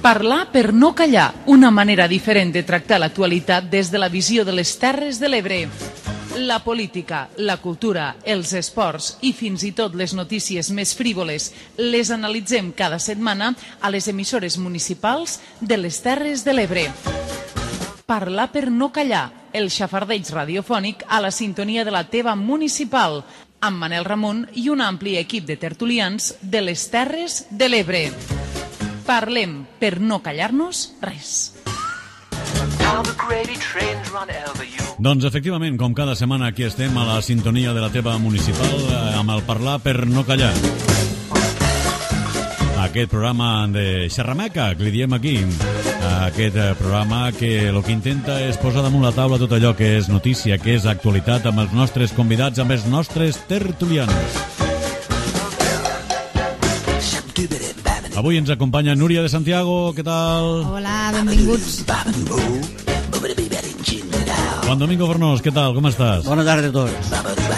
Parlar per no callar, una manera diferent de tractar l'actualitat des de la visió de les Terres de l'Ebre. La política, la cultura, els esports i fins i tot les notícies més frívoles les analitzem cada setmana a les emissores municipals de les Terres de l'Ebre. Parlar per no callar, el xafardeig radiofònic a la sintonia de la teva municipal, amb Manel Ramon i un ampli equip de tertulians de les Terres de l'Ebre. Parlem per no callar-nos res. Doncs efectivament, com cada setmana aquí estem a la sintonia de la teva municipal amb el Parlar per no callar. Aquest programa de xerrameca, que li diem aquí. Aquest programa que el que intenta és posar damunt la taula tot allò que és notícia, que és actualitat, amb els nostres convidats, amb els nostres tertulians. Avui ens acompanya Núria de Santiago, què tal? Hola, benvinguts. Juan Domingo Fornós, què tal, com estàs? Bona tarda a tots.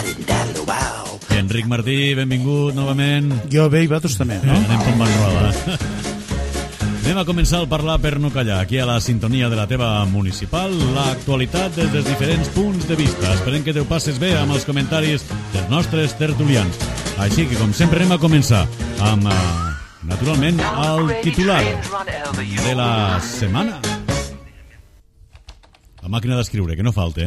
I Enric Martí, benvingut novament. Jo bé i vosaltres també, no? Anem com van roda. Anem a començar el Parlar per no callar, aquí a la sintonia de la teva municipal, l'actualitat des dels diferents punts de vista. Esperem que te ho passes bé amb els comentaris dels nostres tertulians. Així que, com sempre, anem a començar amb, naturalment, el titular de la setmana. La màquina d'escriure, que no falta,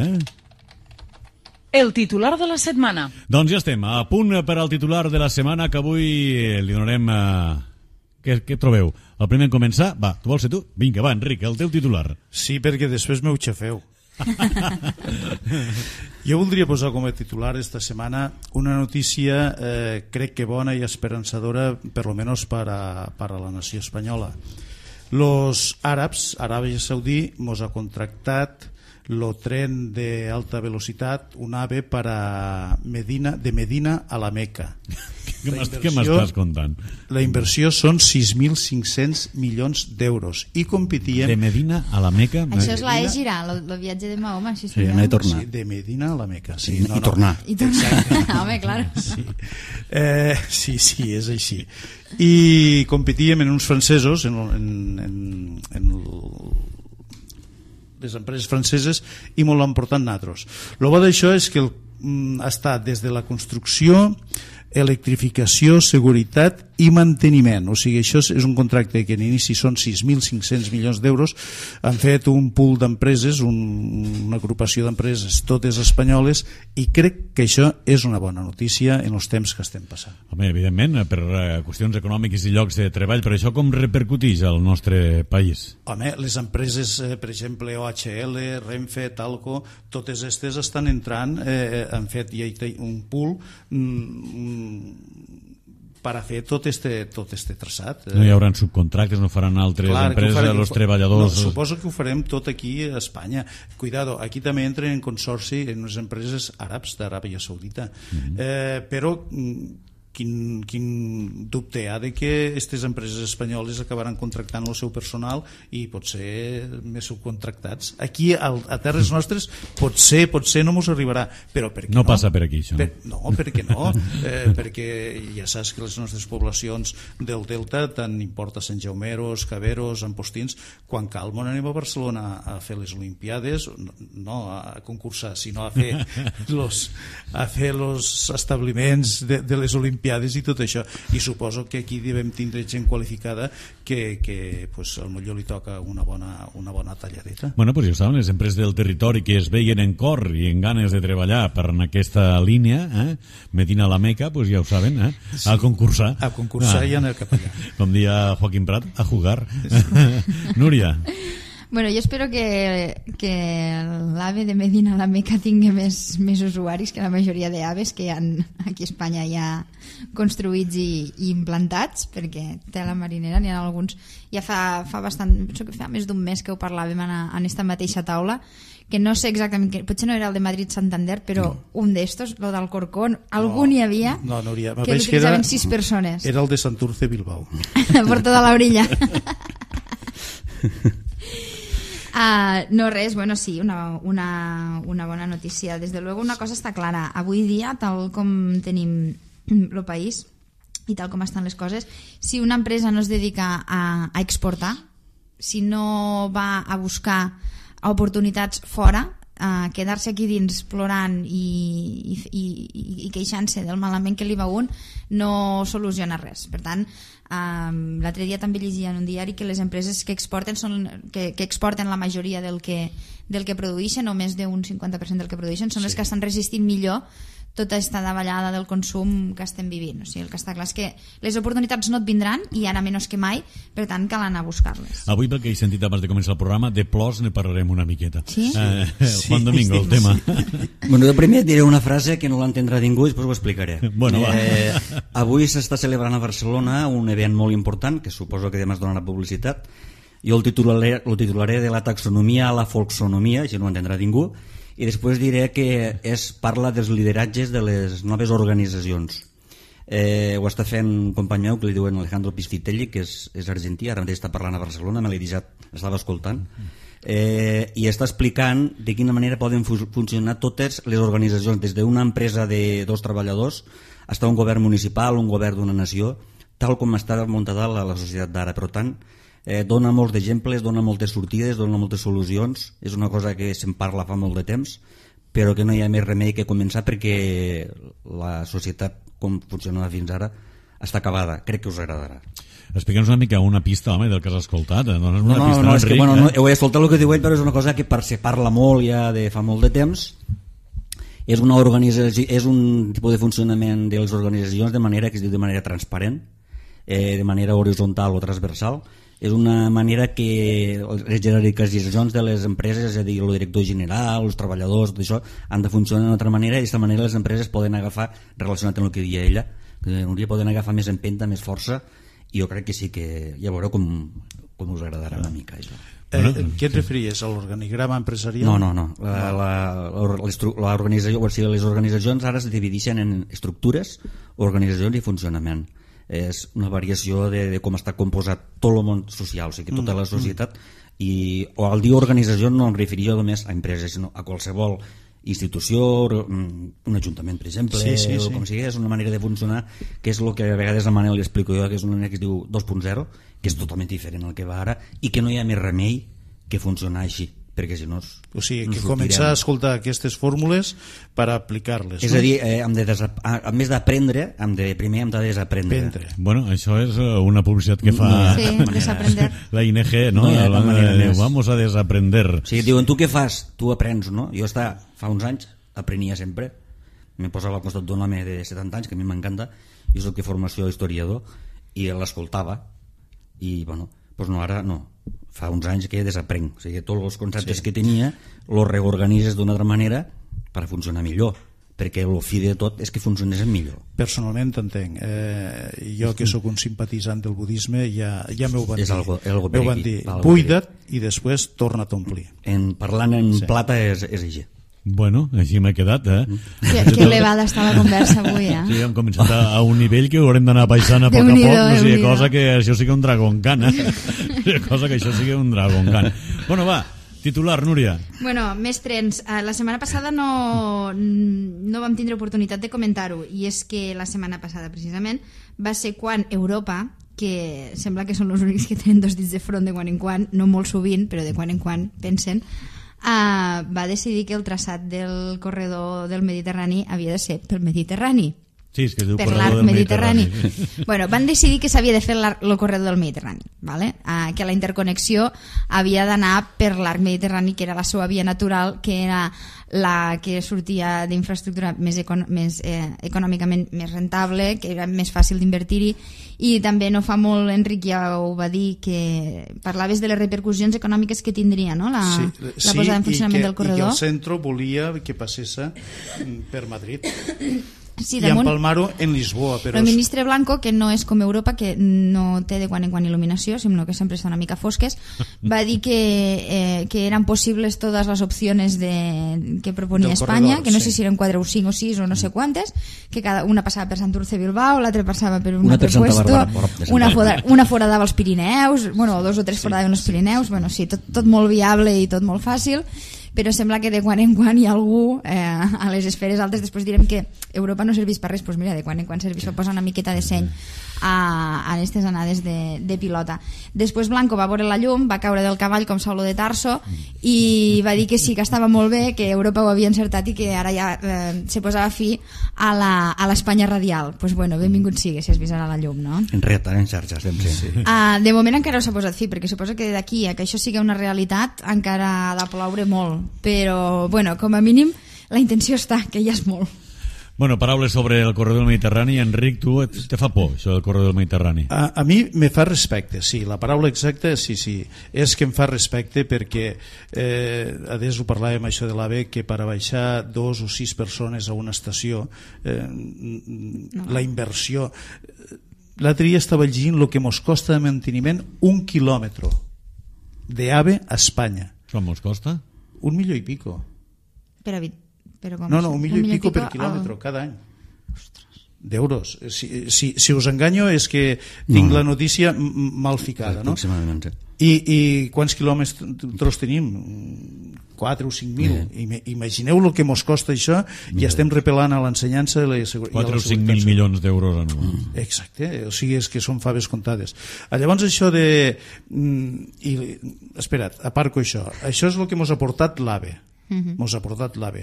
El titular de la setmana. Doncs ja estem, a punt per al titular de la setmana, que avui li donarem... Què trobeu? El primer en començar? Va, tu vols ser tu? Vinga, va, Enric, el teu titular. Sí, perquè després m'ho xafeu. Jo voldria posar com a titular esta setmana una notícia crec que bona i esperançadora, per lo menos para la nació espanyola. Los àrabs, Aràbia Saudí, mos ha contractat lo tren de alta velocitat, un AVE para Medina, de Medina a la Meca. Què m'estàs contant? La inversió són 6.500 milions d'euros i competien... De Medina a la Meca? Això és la Égira, el viatge de Mahoma. Sí, anar i tornar. Sí, de Medina a la Meca. Sí, I tornar. I tornar. Home, clar. Sí, és així. I competíem en uns francesos, en les empreses franceses, i molt l'han portat nosaltres. El bo d'això és que ha estat des de la construcció, electrificació, seguretat i manteniment. O sigui, això és un contracte que en inici són 6.500 milions d'euros. Han fet un pool d'empreses, una agrupació d'empreses, totes espanyoles, i crec que això és una bona notícia en els temps que estem passant. Home, evidentment, per qüestions econòmiques i llocs de treball, però això com repercuteix al nostre país? Home, les empreses, per exemple, OHL, Renfe, Talco, totes aquestes estan entrant, han fet ja un pool per a fer tot este traçat. No hi haurà subcontractes, no faran altres empreses, els treballadors... No, suposo que ho farem tot aquí a Espanya. Cuidado, aquí també entren en consorci en les empreses àrabs d'Aràbia Saudita. Però quin dubte hi ha de que aquestes empreses espanyoles acabaran contractant el seu personal i potser més subcontractats. Aquí, a terres nostres, potser no mos arribarà, però per què no? No passa per aquí, això. No, per què no? Perquè ja saps que les nostres poblacions del Delta, tant importa Sant Jaumeros, Caberos, Ampostins, quan cal, on anem a Barcelona a fer les Olimpiades, no a concursar, sinó a fer los establiments de les Olimpiades i tot això, i suposo que aquí devem tindre gent qualificada que pues, al millor li toca una bona talladeta. Bueno, pues ja ho saben, les empreses del territori que es veien en cor i en ganes de treballar per en aquesta línia, Medina a la Meca, pues ja ho saben, sí, a concursar. A concursar i anar cap allà. Com dia Joaquim Prat, a jugar. Núria. Bueno, jo espero que l'AVE de Medina a la Meca tingui més usuaris que la majoria d'AVEs que hi ha aquí a Espanya ja construïts i implantats, perquè té la marinera, n'hi ha alguns ja fa bastant, penso que fa més d'un mes que ho parlàvem en esta mateixa taula, que no sé exactament, potser no era el de Madrid-Santander, però un d'estos, lo d'Alcorcón, algun hi havia que l'utilitzaven 6 persones. Era el de Santurce Bilbao. Por toda la orilla. No res, bueno, sí, una bona notícia. Desde luego una cosa està clara, avui dia, tal com tenim el país i tal com estan les coses, si una empresa no es dedica a exportar, si no va a buscar oportunitats fora, quedar-se aquí dins plorant i queixant-se del malament que li va un, no soluciona res. Per tant, l'altre dia també llegia en un diari que les empreses que exporten que exporten la majoria del que produeixen, o més d'un 50% del que produeixen, són les que estan resistint millor tota aquesta davallada del consum que estem vivint. O sigui, el que està clar és que les oportunitats no et vindran, i ara menys que mai, per tant cal anar a buscar-les. Avui, pel que he sentit abans de començar el programa, de plors ne parlarem una miqueta. Sí? Juan Domingo, el tema. Bueno, jo primer diré una frase que no l'entendrà ningú i després ho explicaré. Bueno, va. Avui s'està celebrant a Barcelona un event molt important, que suposo que demà es donarà publicitat. Jo el titularé de la taxonomia a la folksonomia, així no ho entendrà ningú, i després diré que parla dels lideratges de les noves organitzacions. Ho està fent un company meu que li diuen Alejandro Pisfitelli, que és argentí, ara mateix està parlant a Barcelona, me l'he deixat, l'estava escoltant, i està explicant de quina manera poden funcionar totes les organitzacions, des d'una empresa de 2 treballadors fins a un govern municipal, un govern d'una nació, tal com està muntada la societat d'ara. Per tant, dona molts d'exemples, dona moltes sortides, dona moltes solucions. És una cosa que se'n parla fa molt de temps, però que no hi ha més remei que començar, perquè la societat com funcionava fins ara està acabada. Crec que us agradarà. Explica'ns una mica una pista, home, del que has escoltat. No, és que ho he escoltat el que diu ell, però és una cosa que se parla molt ja de fa molt de temps. És una organització, és un tipus de funcionament de les organitzacions de manera que es diu de manera transparent, de manera horitzontal o transversal. És una manera que les jerarquitzacions de les empreses, és a dir, el director general, els treballadors, tot això, han de funcionar d'una altra manera, i d'aquesta manera les empreses poden agafar, relacionat amb el que deia ella, que un dia poden agafar més empenta, més força, i jo crec que sí que ja veureu com us agradarà una mica això. Què et referies? A l'organigrama empresarial? No. L'organització, o sigui, les organitzacions ara es divideixen en estructures, organitzacions i funcionament. És una variació de com està composat tot el món social, o sigui, tota la societat, o al dir organització no em referia només a empreses, sinó a qualsevol institució, un ajuntament, per exemple, o com sigui. És una manera de funcionar que és el que a vegades a Manel li explico jo, que és una manera que es diu 2.0, que és totalment diferent al que va ara, i que no hi ha més remei que funcionar així, perquè si no o sigui, que començar a escoltar aquestes fórmules per aplicar-les. És a dir, a més d'aprendre, primer hem de desaprendre. Bueno, això és una publicitat que fa la ING, no? Vamos a desaprender. O sigui, diuen, tu què fas? Tu aprens, no? Jo fa uns anys aprenia sempre, me posava al costat d'un home de 70 anys, que a mi m'encanta, jo soc de formació historiador, i l'escoltava, i bueno, doncs no, ara no. Fa uns anys que desaprenc, o sigui, tots els conceptes que tenia els reorganitzes d'una altra manera per funcionar millor, perquè el fi de tot és que funcionés millor. Personalment t'entenc, jo que sóc un simpatitzant del budisme ja m'ho van dir, buida't i després torna't a omplir. Parlant en plata és així. Bueno, així m'he quedat, Que elevada està la conversa avui, Sí, hem començat a un nivell que haurem d'anar baixant a poc a poc, no sigui cosa que això sigui un Dragon Khan, cosa que això sigui un Dragon Khan. Bueno, va, titular, Núria. Bueno, més trens. La setmana passada no vam tindre oportunitat de comentar-ho, i és que la setmana passada, precisament, va ser quan Europa, que sembla que són els únics que tenen 2 dits de front de quan en quan, no molt sovint, però de quan en quan pensen, va decidir que el traçat del corredor del Mediterrani havia de ser pel Mediterrani. Sí, és que es diu per corredor l'arc del Mediterrani. Bueno, van decidir que s'havia de fer el corredor del Mediterrani, ¿vale? Que la interconnexió havia d'anar per l'arc Mediterrani, que era la seva via natural, que era la que sortia d'infraestructura més econòmicament més rentable, que era més fàcil d'invertir-hi, i també no fa molt Enric ja ho va dir, que parlaves de les repercussions econòmiques que tindria, no? la posada en funcionament del corredor. I que el centre volia que passés per Madrid. Sí, i empalmar-ho en Lisboa. Però el ministre Blanco, que no és com Europa, que no té de quan en quan il·luminació, sinó que sempre està una mica fosques, va dir que eren possibles totes les opcions que proponia Espanya, que no sé si eren 4 o 5 o 6 o no sé quantes, que cada una passava per Santurce Bilbao, l'altra passava per un altre puesto, una foradava als Pirineus, bueno, 2 o 3 foradaven als Pirineus, bueno, sí, tot molt viable i tot molt fàcil, però sembla que de quan en quan hi ha algú a les esferes altes. Després direm que Europa no serveix per res, doncs mira, de quan en quan serveix per posar una miqueta de seny a aquestes anades de pilota. Després Blanco va veure la llum, va caure del cavall com Saulo de Tarso i va dir que sí, que estava molt bé, que Europa ho havia encertat i que ara ja se posava fi a l'Espanya radial. Pues bueno, benvingut sigui, si has vist ara la llum, no? En reta, en xarxes, sempre. Sí. De moment encara no s'ha posat fi, perquè suposo que d'aquí a que això sigui una realitat encara ha de ploure molt, però bueno, com a mínim la intenció està, que ja és molt. Bueno, paraules sobre el corredor del Mediterrani. Enric, tu te fa por, això del corredor del Mediterrani? A mi me fa respecte, sí. La paraula exacta, sí. És que em fa respecte perquè, adés ho parlàvem això de l'AVE, que per a baixar 2 o 6 persones a una estació, la inversió... L'altre dia estava llegint el que mos costa de manteniment 1 quilòmetre d'AVE a Espanya. Com mos costa? 1 milió i pico. No, 1 milió i pico per quilòmetre cada any. D'euros. Si us enganyo és que tinc la notícia mal ficada, no? I quants quilòmetres tenim? 4 o 5.000. Imagineu el que mos costa això i estem repelant a l'ensenyança 4 o 5.000 milions d'euros anuals. Exacte, o sigui, és que són faves comptades. Llavors això de... Espera't, aparco això. Això és el que mos ha portat l'AVE. Mos ha portat l'AVE.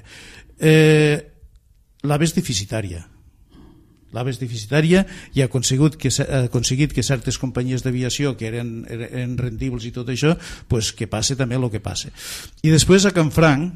L'AVE és deficitària. L'AVE és deficitària i ha aconseguit que certes companyies d'aviació que eren rendibles i tot això, pues que passe també el que passe. I després a Canfranc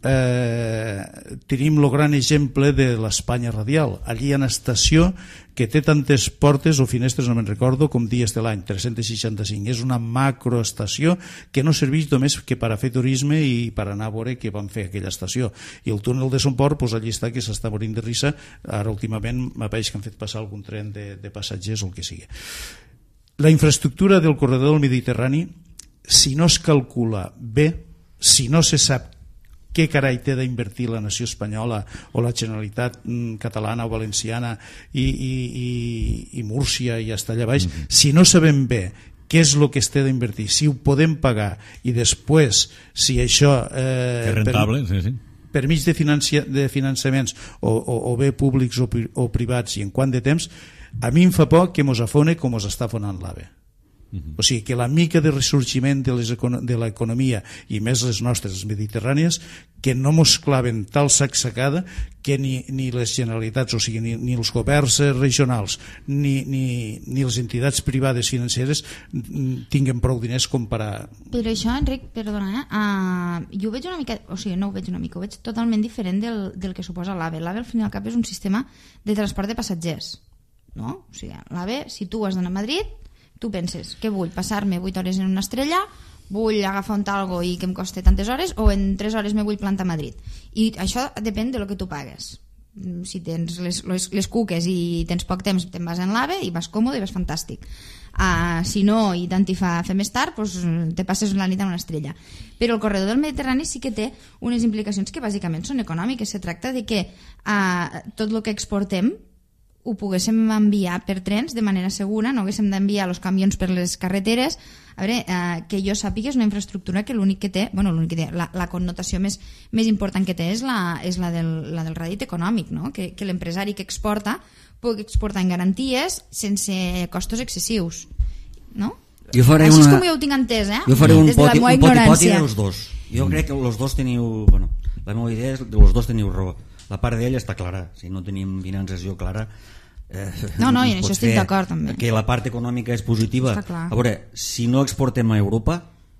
tenim el gran exemple de l'Espanya radial. Allí hi ha una estació que té tantes portes o finestres, no me'n recordo, com dies de l'any, 365. És una macroestació que no serveix només que per a fer turisme i per anar a veure què van fer aquella estació. I el túnel de Son Port, pues, allí està, que s'està morint de risa. Ara últimament m'apareix que han fet passar algun tren de passatgers o el que sigui. La infraestructura del corredor del Mediterrani, si no es calcula bé, si no se sap què carai té d'invertir la nació espanyola o la Generalitat catalana o valenciana i Múrcia i hasta allà baix, si no sabem bé què és el que es té d'invertir, si ho podem pagar i després si això és rentable, sí. Per mig de finançaments o bé públics o privats i en quant de temps, a mi em fa por que mos afone com mos està afonant l'AVE. O sigui, que la mica de ressorgiment de l'economia i més les nostres mediterrànies, que no mos claven tal sacsacada que ni les generalitats, o sigui, ni els governs regionals ni les entitats privades financeres tinguen prou diners com per a... Però això, Enric, perdona, jo ho veig una mica, o sigui, no ho veig una mica, ho veig totalment diferent del que suposa l'AVE. L'AVE al fin i al cap és un sistema de transport de passatgers, no? O sigui, l'AVE, si tu has d'anar a Madrid, tu penses, què vull? Passar-me 8 hores en una estrella, vull agafar un talgo i que em costi tantes hores, o en 3 hores me vull plantar a Madrid. I això depèn de lo que tu pagues. Si tens les cuques i tens poc temps, te'n vas en l'AVE i vas còmode i vas fantàstic. Si no, i tant t'hi fa fer més tard, doncs te passes la nit en una estrella. Però el corredor del Mediterrani sí que té unes implicacions que bàsicament són econòmiques. Se tracta de que tot el que exportem ho poguéssim enviar per trens de manera segura, no haguéssim d'enviar els camions per les carreteres. A veure, que jo sàpiga, és una infraestructura que l'únic que té, la connotació més important que té és la del rèdit econòmic, no? Que l'empresari que exporta pugui exportar en garanties sense costos excessius, no? Així és com jo ho tinc entès, Jo faré un poti dels dos. Jo crec que els dos teniu... la meva idea és que els dos teniu raó. La part d'ell està clara. Si no tenim finançació clara... No, i en això estic d'acord també. Que la part econòmica és positiva. A veure, si no exportem a Europa,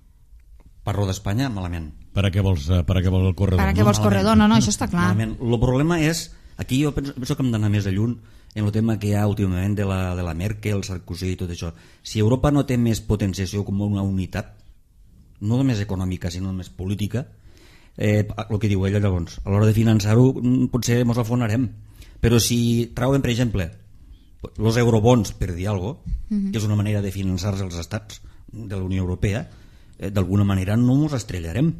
parlo d'Espanya, malament. Per a què vols el corredor? Per a què vols corredor? No, això està clar. El problema és, aquí jo penso que hem d'anar més de lluny en el tema que hi ha últimament de la Merkel, Sarkozy i tot això. Si Europa no té més potenciació com una unitat, no només econòmica sinó només política, el que diu ella, llavors a l'hora de finançar-ho potser ens afonarem, però si trauen, per exemple, els eurobons, per dir alguna cosa, que és una manera de finançar-se els estats de la Unió Europea, d'alguna manera no ens estrellarem.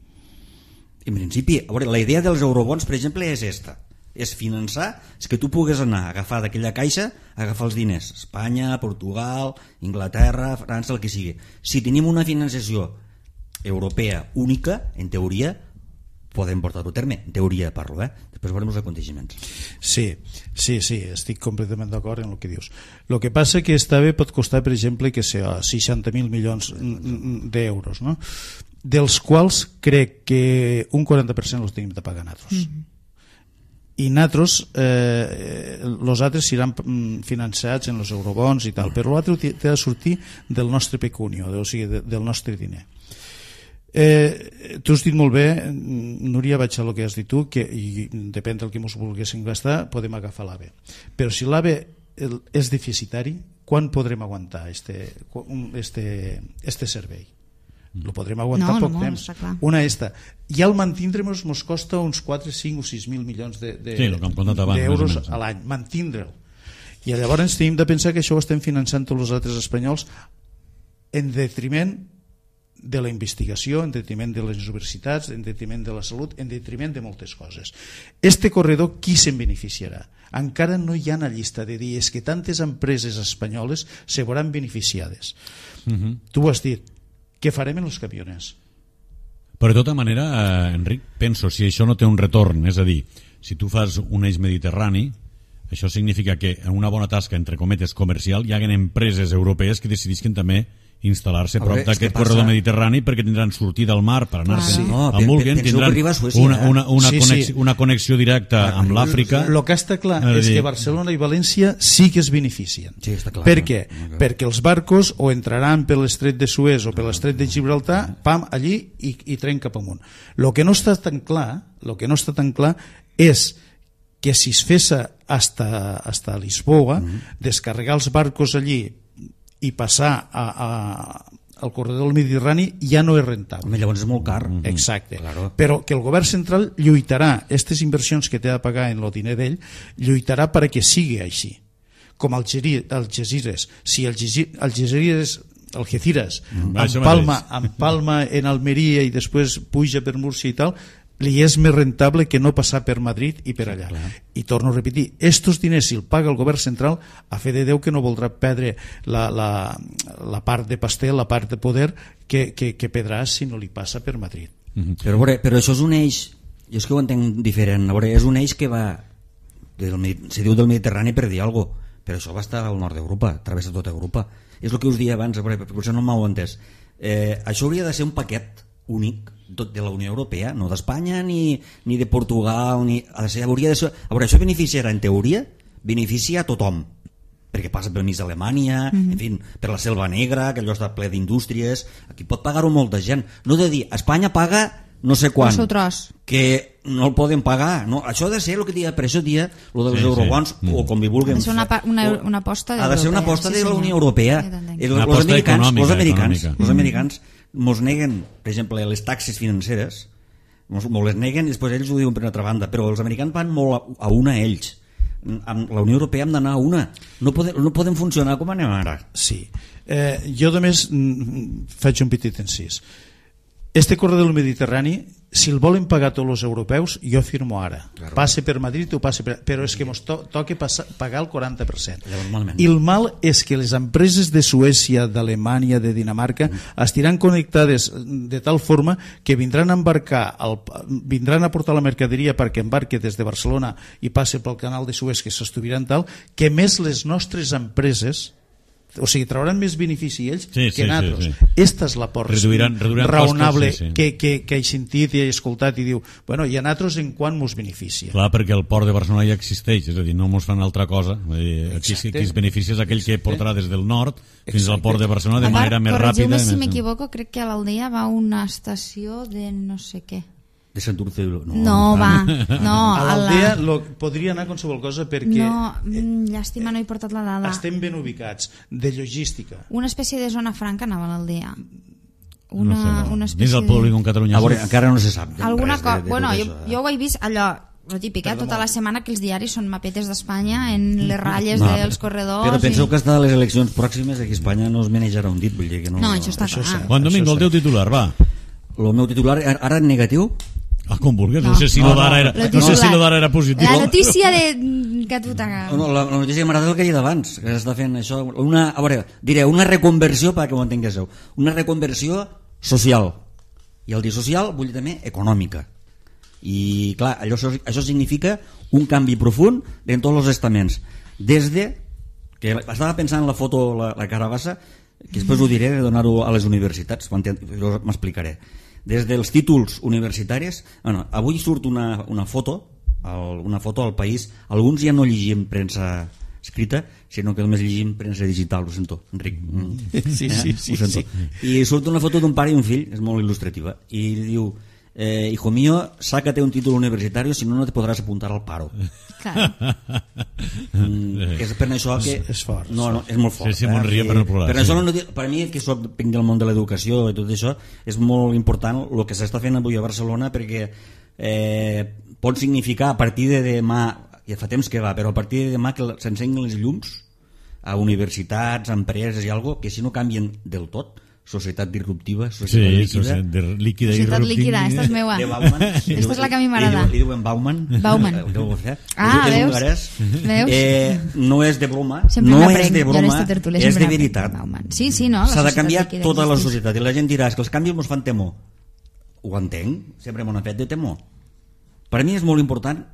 En principi, a veure, la idea dels eurobons, per exemple, és esta, és finançar, és que tu pugues anar a agafar d'aquella caixa, agafar els diners, Espanya, Portugal, Inglaterra, França, el que sigui. Si tenim una finançació europea única, en teoria, podem portar-ho a terme, en teoria parlo, després veurem els aconteixements. Sí, estic completament d'acord en el que dius. El que passa que esta AVE pot costar, per exemple, que sea 60.000 milions d'euros, no? Dels quals crec que un 40% els tenim de pagar nosaltres. I nosaltres, els altres seran financiats en els eurobons i tal, però l'altre té de sortir del nostre pecunio, o sigui, del nostre diner. Tu has dit molt bé, Núria, vaig a lo que has dit tu, que i depèn del que ens volguéssim gastar podem agafar l'AVE, però si l'AVE és deficitari, quan podrem aguantar este servei? Lo podrem aguantar poc temps. Una esta. Ja el mantindre'ns ens costa uns 4, 5 o 6.000 milions d'euros a l'any, mantindre'l. I llavors tenim de pensar que això ho estem finançant tots els altres espanyols en detriment de la investigació, en detriment de les universitats, en detriment de la salut, en detriment de moltes coses. Este corredor, qui se'n beneficiarà? Encara no hi ha una llista de dir és que tantes empreses espanyoles se veuran beneficiades. Tu ho has dit, què farem en els camioners? Però de tota manera, Enric, penso, si això no té un retorn, és a dir, si tu fas un eix mediterrani, això significa que en una bona tasca, entre cometes, comercial, hi ha empreses europees que decidisquen també instal·lar-se prop d'aquest corredor mediterrani perquè tindran sortida al mar per anar-se a Mulgen, tindran una connexió directa amb l'Àfrica. El que està clar és que Barcelona i València sí que es beneficien. Per què? Perquè els barcos o entraran per l'estret de Suez o per l'estret de Gibraltar, pam, allí i tren cap amunt. El que no està tan clar és que si es fes hasta Lisboa, descarregar els barcos allí i passar al corredor del Mediterrani ja no és rentable. Llavors és molt car. Exacte. Però que el govern central lluitarà, aquestes inversions que té de pagar en el diner d'ell, lluitarà perquè sigui així. Com Algeciras. Si Algeciras empalma en Almeria i després puja per Múrcia i tal, li és més rentable que no passar per Madrid i per allà. I torno a repetir, estos diners si el paga el govern central, a fe de Déu que no voldrà perdre la part de pastel, la part de poder que perdrà si no li passa per Madrid. Però això és un eix, jo és que ho entenc diferent, és un eix que va se diu del Mediterrani per dir alguna cosa, però això va estar al nord d'Europa, travessa tota Europa. És el que us deia abans, potser no m'heu entès. Això hauria de ser un paquet únic de la Unió Europea, no d'Espanya ni de Portugal, hauria de ser. Això beneficiarà, en teoria, beneficia a tothom, perquè passa pel mig d'Alemanya, en fi, per la Selva Negra, que allò està ple d'indústries, aquí pot pagar-ho molta gent, no de dir, Espanya paga no sé quan, que no el poden pagar, no, això ha de ser el que dia, per això dia, el dels eurobons, o com hi vulguem. Ha de ser una aposta ha de ser una aposta de la Unió Europea. Els americans mos neguen, per exemple, les taxes financeres, mos les neguen i després ells ho diuen per una altra banda, però els americans van molt a una ells. Amb la Unió Europea hem d'anar a una. No podem funcionar com anem ara. Sí. Jo només faig un petit incís. Este corredor del Mediterrani, si el volen pagar tots els europeus, jo afirmo ara, passe per Madrid o passe per... Però és que ens toca pagar el 40%. I el mal és que les empreses de Suècia, d'Alemanya, de Dinamarca, estiran connectades de tal forma que vindran a embarcar, vindran a portar la mercaderia perquè embarque des de Barcelona i passe pel canal de Suez, que s'estuviran tal, que més les nostres empreses, o sigui, trauran més benefici ells que nosaltres. Esta és la por raonable que he sentit i he escoltat i diu, bueno, i a nosaltres en quant mos beneficia? Clar, perquè el port de Barcelona ja existeix, és a dir, no mos fan altra cosa. Aquí es beneficia és aquell que portarà des del nord fins al port de Barcelona de manera més ràpida. Corregiu-me si m'equivoco, crec que a l'Aldea va una estació de no sé què. De Santurce? No, va. No, a l'Aldea podria anar qualsevol cosa perquè... No, llàstima, no he portat la dada. Estem ben ubicats, de logística. Una espècie de zona franca anava a l'Aldea. Una espècie dins el polígon Catalunya. Encara no se sap. Alguna cosa... Bueno, jo ho he vist allò... Lo típic, tota la setmana que els diaris són mapetes d'Espanya en les ratlles dels corredors. Però penseu que hasta les eleccions pròximes aquí a Espanya no es manejarà un dit, vull dir que no... No, això està clar. Juan Domingo, el teu titular, va. El meu titular, ara en negatiu? Com vulguis, no sé si lo d'ara era positiu. La notícia que tu t'agrada. La notícia que m'agrada és el que he dit abans, que s'està fent això. A veure, diré, una reconversió, perquè ho entenguéssiu, una reconversió social. I al dir social vull dir també econòmica. I clar, això significa un canvi profund en tots els estaments, des de que estava pensant en la foto, la carabassa, que després ho diré de donar-ho a les universitats, m'explicaré. Des dels títols universitaris, bueno, avui surt una foto al País. Alguns ja no llegim premsa escrita, sinó que només llegim premsa digital. Ho sento, Enric. Sí. Ho sento. I surt una foto d'un pare i un fill, és molt il·lustrativa, i diu: hijo mío, sácate un título universitario, si no, no te podrás apuntar al paro. Clar. És per això que... És fort. No, és molt fort. Sí, molt ria per no plorar. Per això, per mi, que vinc del món de l'educació i tot això, és molt important el que s'està fent avui a Barcelona, perquè pot significar a partir de demà, ja fa temps que va, però a partir de demà que s'encenguin les llums a universitats, a empreses i alguna cosa, que si no canvien del tot, societat disruptiva, societat líquida. Societat líquida, esta és meua. De Bauman. Esta és la que a mi m'agrada. Li diuen Bauman. Bauman. Veus? No és de broma, sempre no és de broma, és de veritat. Sí, no. S'ha de canviar tota la societat. I la gent dirà que els canvis ens fan temor. Ho entenc, sempre m'ho han fet de temor. Per mi és molt important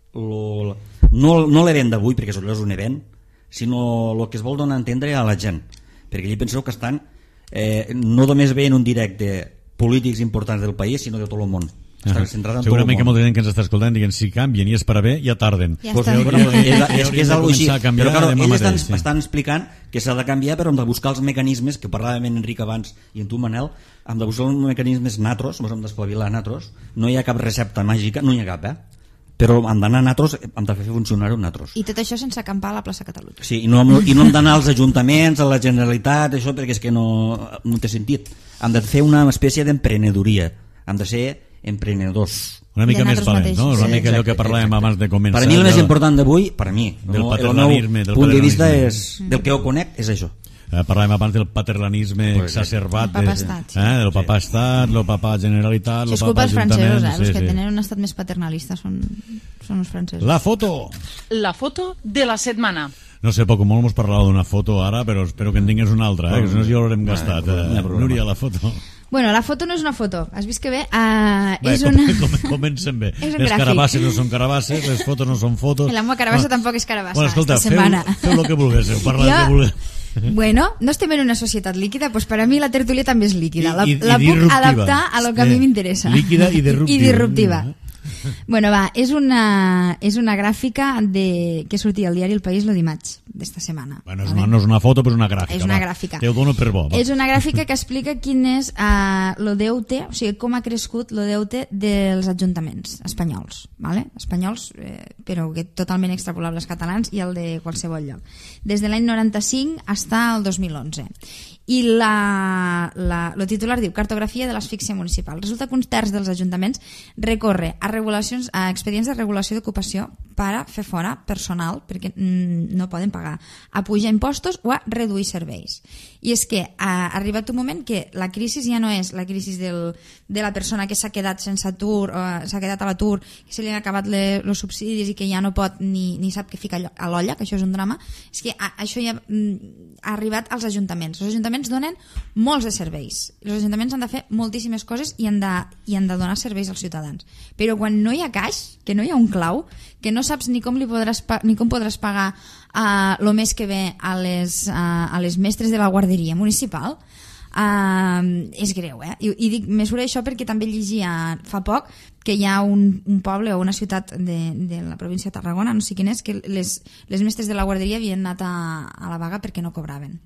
no l'event d'avui, perquè allò és un event, sinó el que es vol donar a entendre a la gent. Perquè allà penseu que estan no només veient un directe polítics importants del país, sinó de tot el món. Segurament que molta gent que ens està escoltant diguen si canvien i és per a bé, ja tarden. És que és algo així. Però clar, ells estan explicant que s'ha de canviar, però hem de buscar els mecanismes, que parlàvem en Enric abans i en tu, Manel, hem de buscar els mecanismes natros, ens hem d'espavilar natros. No hi ha cap recepta màgica, no hi ha cap, però hem d'anar a natros, hem de fer funcionar-ho natros. I tot això sense acampar a la plaça Catalunya. Sí, i no hem d'anar als ajuntaments, a la Generalitat, això, perquè és que no té sentit. Hem de fer una espècie d'emprenedoria, hem de ser emprenedors. Una mica més valent, no? Una mica allò que parlàvem abans de començar. Per mi el més important d'avui, per mi, el meu punt de vista és, del que ho conec, és això. Parlàvem abans del paternalisme exacerbat, del papà estat, el papà generalitat, el papà ajuntament. Els que tenen un estat més paternalista són els francesos. La foto de la setmana. No sé, poc o molt hemos parlat d'una foto ara, però espero que en tingues una altra, que si no ja l'haurem gastat. Núria, la foto. Bueno, la foto no és una foto, has vist que bé? És una... Comencem bé. És un les carabasses no són carabasses, les fotos no són fotos. La meva carabassa tampoc és carabassa. Bueno, escolta, esta setmana. Feu el que vulgueu, parla del que vulgueu. Bueno, no estem en una societat líquida, doncs per a mi la tertúlia també és líquida. La puc adaptar a lo que a mi m'interessa. Líquida i disruptiva. Bueno, va, és una gràfica que sortia al diari El País lo dimarts d'esta setmana. Bueno, no és una foto, però és una gràfica. És una gràfica. Te ho dono per bo. És una gràfica que explica quin és el deute, o sigui, com ha crescut el deute dels ajuntaments espanyols, ¿vale? Espanyols, però que totalment extrapolable als catalans i el de qualsevol lloc. Des de l'any 95 fins al 2011. I el titular diu Cartografia de l'asfíxia municipal. Resulta que un terç dels ajuntaments recorre a expedients de regulació d'ocupació per a fer fora personal perquè no poden pagar, a pujar impostos o a reduir serveis. I és que ha arribat un moment que la crisi ja no és la crisi de la persona que s'ha quedat sense atur, s'ha quedat a l'atur, que se li han acabat els subsidis i que ja no pot ni sap què fica a l'olla, que això és un drama. És que això ja ha arribat als ajuntaments. Els ajuntaments donen molts de serveis. Els ajuntaments han de fer moltíssimes coses i han de donar serveis als ciutadans. Però quan no hi ha caix, que no hi ha un clau, que no saps ni com podràs pagar el mes que ve a les mestres de la guarderia municipal, és greu, I dic mesura això perquè també llegia fa poc que hi ha un poble o una ciutat de la província de Tarragona, no sé quin és, que les mestres de la guarderia havien anat a la vaga perquè no cobraven.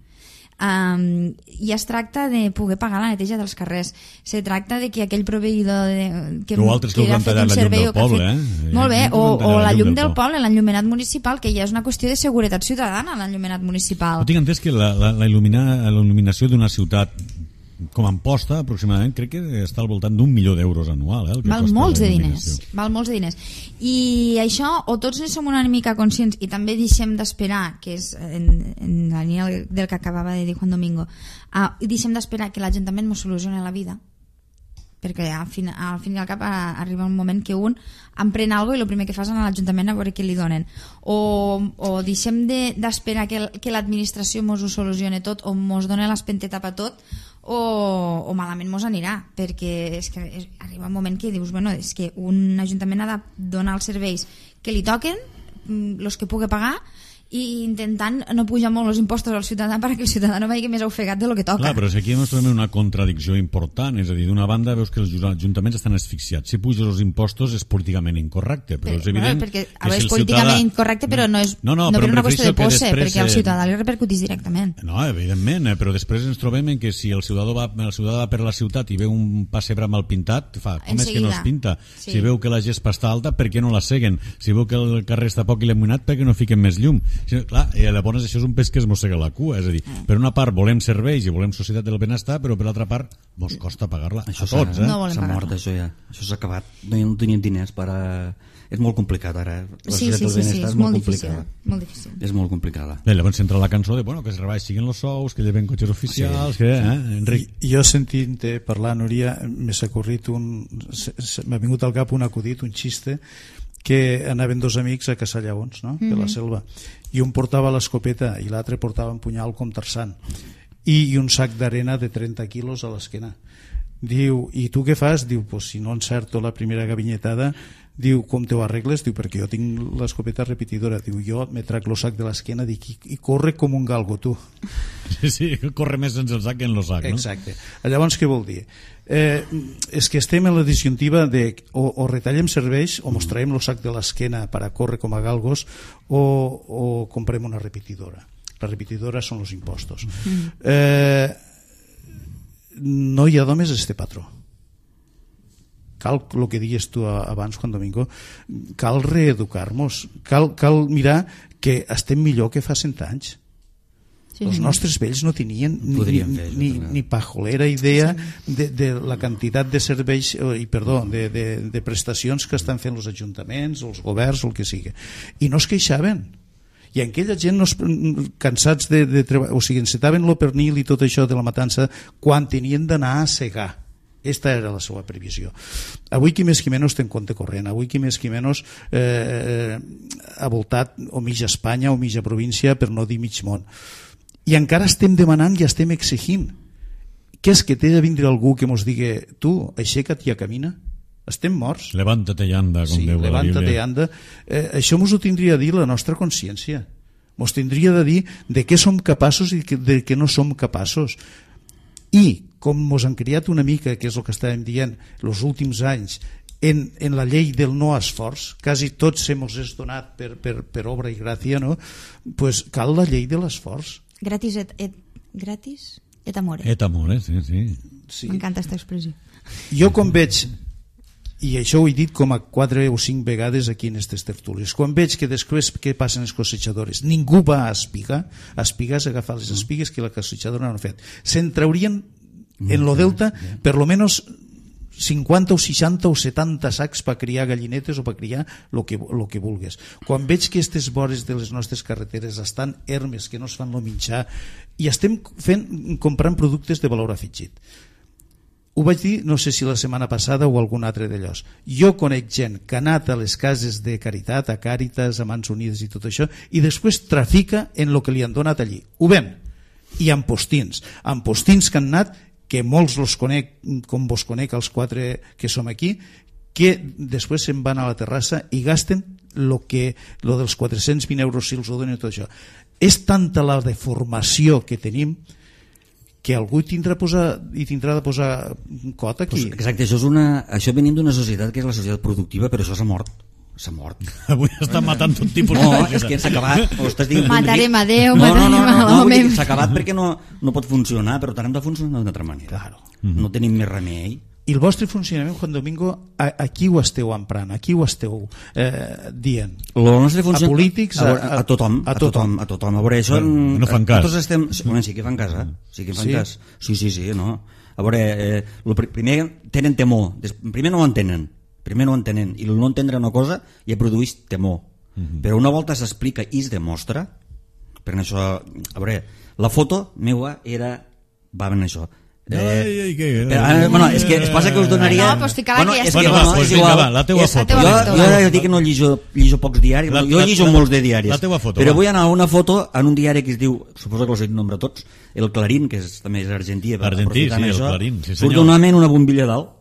I es tracta de poder pagar la neteja dels carrers, se tracta de que aquell proveïdor que ha fet un servei molt bé, o la llum del poble, l'enllumenat municipal, que ja és una qüestió de seguretat ciutadana, l'enllumenat municipal. No tinc entès que la il·luminació d'una ciutat com a Amposta, aproximadament, crec que està al voltant d'1 milió d'euros anual. Val molts de diners. I això, o tots ne som una mica conscients i també deixem d'esperar, que és en la línia del que acabava de dir Juan Domingo, deixem d'esperar que l'Ajuntament ens solucioni la vida, perquè al fin i al cap arriba un moment que un emprèn alguna cosa i el primer que fas a l'Ajuntament a veure què li donen, o deixem d'esperar que l'administració ens ho solucioni tot o ens doni l'espenteta per tot, o malament mos anirà, perquè és que arriba un moment que dius, bueno, és que un ajuntament ha de donar els serveis que li toquen, els que pugui pagar, i intentant no pujar molt els impostos al ciutadà perquè el ciutadà no vagi més ofegat de lo que toca. Clar, però és aquí ens trobem una contradicció important, és a dir, d'una banda veus que els ajuntaments estan asfixiats, si puges els impostos és políticament incorrecte, però és evident perquè, que és si el políticament ciutadà... incorrecte, però no és però per una qüestió de posse, després, perquè al ciutadà li repercutís directament. No, evidentment, però després ens trobem en que si el ciutadà va per la ciutat i veu un passebre mal pintat, fa, com és que no es pinta? Sí. Si veu que la gespa està alta, per què no la seguen? Si veu que el carrer està poc il·luminat, per què no fiquen més llum? Clar, llavors això és un pes que es mossega la cua, és a dir, per una part volem serveis i volem societat del benestar, però per l'altra part mos costa pagar-la a tots. No s'ha mort, això ja, això s'ha acabat, no tenim diners per a... És molt complicat ara, la societat del benestar és molt complicada. Molt difícil. És molt complicada. Bé, llavors entra la cançó de, bueno, que es rebaixin els sous, que lleven cotxes oficials, que, Enric? Jo sentint-te parlar, Núria, m'ha vingut al cap un acudit, un xiste, que anaven dos amics a caçar lleons, no? Per la selva, i un portava l'escopeta i l'altre portava un punyal com Tarzan i un sac d'arena de 30 quilos a l'esquena. Diu, i tu què fas? Diu, pues si no encerto la primera gavinyetada, diu, com te ho arregles? Diu, perquè jo tinc l'escopeta repetidora. Diu, jo me trac el sac de l'esquena i corre com un galgo, tu. Sí, corre més sense el sac que en el sac, no? Exacte. Llavors, què vol dir? És que estem en la disjuntiva de o retallem serveis o mos traiem el sac de l'esquena per a córrer com a galgos o comprem una repetidora. La repetidora són els impostos. No hi ha només este patró. Cal, el que digues tu abans, Juan Domingo, cal reeducar-nos, cal mirar que estem millor que fa 100 anys. Els nostres vells no tenien ni pajolera idea de la quantitat de serveis de prestacions que estan fent els ajuntaments, els governs, el que sigui, i no es queixaven. I aquella gent cansats de treballar, o sigui, encetaven el pernil i tot això de la matança quan tenien d'anar a segar. Esta era la seva previsió. Avui qui més qui menys té en compte corrent, avui qui més qui menys ha voltat o mitja Espanya o mitja província, per no dir mig món. I encara estem demanant i estem exigint. Què és que té de vindre algú que mos digui, tu, aixeca't i camina? Estem morts. Levántate i anda, com diu la Bíblia. Levántate i anda. Això mos ho tindria a dir la nostra consciència. Mos tindria de dir de què som capaços i de què no som capaços. I com mos han criat una mica, que és el que estàvem dient els últims anys, en la llei del no esforç, quasi tots se mos és donat per obra i gràcia, no? Pues cal la llei de l'esforç. Gratis et amore. Et amore, sí. M'encanta aquesta expressió. Jo com veig, i això ho he dit com a 4 o 5 vegades aquí en aquestes tertúlies, quan veig que després que passen les cosetjadores ningú va a espigar és agafar les espigues que la cosetjadora no ha fet. Se'n traurien en lo delta per lo menos 50 o 60 o 70 sacs per criar gallinetes o per criar el que vulgues. Quan veig que aquestes vores de les nostres carreteres estan ermes, que no es fan el menjar, i estem comprant productes de valor afegit. Ho vaig dir, no sé si la setmana passada o algun altre d'allòs. Jo conec gent que ha anat a les cases de caritat, a Càritas, a Mans Unides i tot això, i després trafica en el que li han donat allí. Ho ven. I amb postins que han anat, que molts los conec, com vos conec els 4 que som aquí, que després se'n van a la terrassa i gasten lo dels 420 euros si els ho donen tot això. És tanta la deformació que tenim que algú tindrà de posar cot aquí. Pues exacte, això venim d'una societat que és la societat productiva, però això s'ha mort. Avui estan matant tot tipus de... No, és que s'ha acabat. Matarem a Déu, matarem a l'home. S'ha acabat perquè no pot funcionar, però tant hem de funcionar d'una altra manera. Claro. No tenim més remei. I el vostre funcionament, Juan Domingo, a qui ho esteu emprant? A qui ho esteu dient? El nostre a polítics? A tothom. A veure, això... No fan cas. Tots estem... Bueno, sí que fan cas, Sí que fan cas. Sí, no. A veure, primer tenen temor. Primer no ho entenen. I el no entendre una cosa ja produeix temor. Però una volta s'explica i es demostra, per això, a veure, la foto meua va en això. Bueno, és que es passa que us donaria... No, pues ficava que ja és sí. que, Bueno, pues vinga, va, la teua foto. Jo dic que no llijo pocs diaris, jo llijo molts de diaris. La teua foto, però va. vull anar a una foto en un diari que es diu, suposo que els he nombrat tots, el Clarín, que també és argentí. Argentí, sí, el Clarín, sí senyor. Surt un home en una bombilla dalt,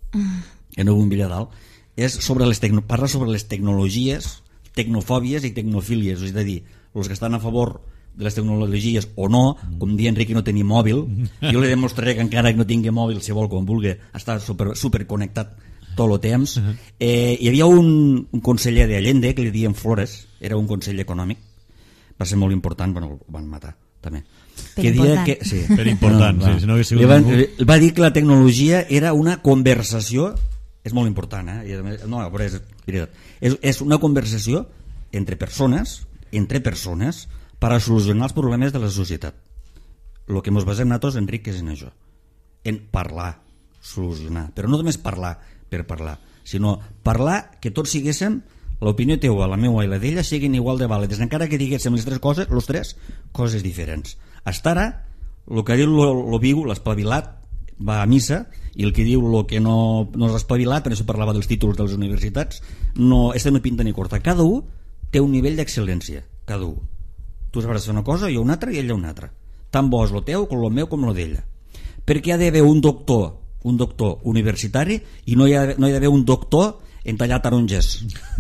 parla sobre les tecnologies, tecnofòbies i tecnofílies, és a dir, els que estan a favor de les tecnologies o no, com dir Enric que no tenia mòbil, jo li demostraré que encara que no tingui mòbil, si vol, quan vulgui, està superconnectat tot el temps. Hi havia un conseller d'Allende que li diuen Flores, era un conseller econòmic, va ser molt important, bueno, el van matar també. Per important, sí, si no hagués sigut ningú. Va dir que la tecnologia era una conversació, és molt important, no, però és una conversació entre persones per a solucionar els problemes de la societat. El que ens basem nosaltres, Enric, és en això, en parlar, solucionar, però no només parlar per parlar, sinó parlar que tots siguéssim, l'opinió teua, la meua i la d'ella siguin igual de vàlides, encara que diguéssim les tres coses diferents. Hasta ara, el que diu lo viu, l'espavilat, va a missa, i el que diu el que no és espavilat, per això parlava dels títols de les universitats, no pinta ni corta. Cada un té un nivell d'excel·lència, cada un. Tu sabràs fer una cosa, jo una altra i ella una altra. Tant bo és el teu com el meu com el d'ella. Perquè hi ha d'haver un doctor universitari i no hi ha d'haver un doctor en tallar taronges.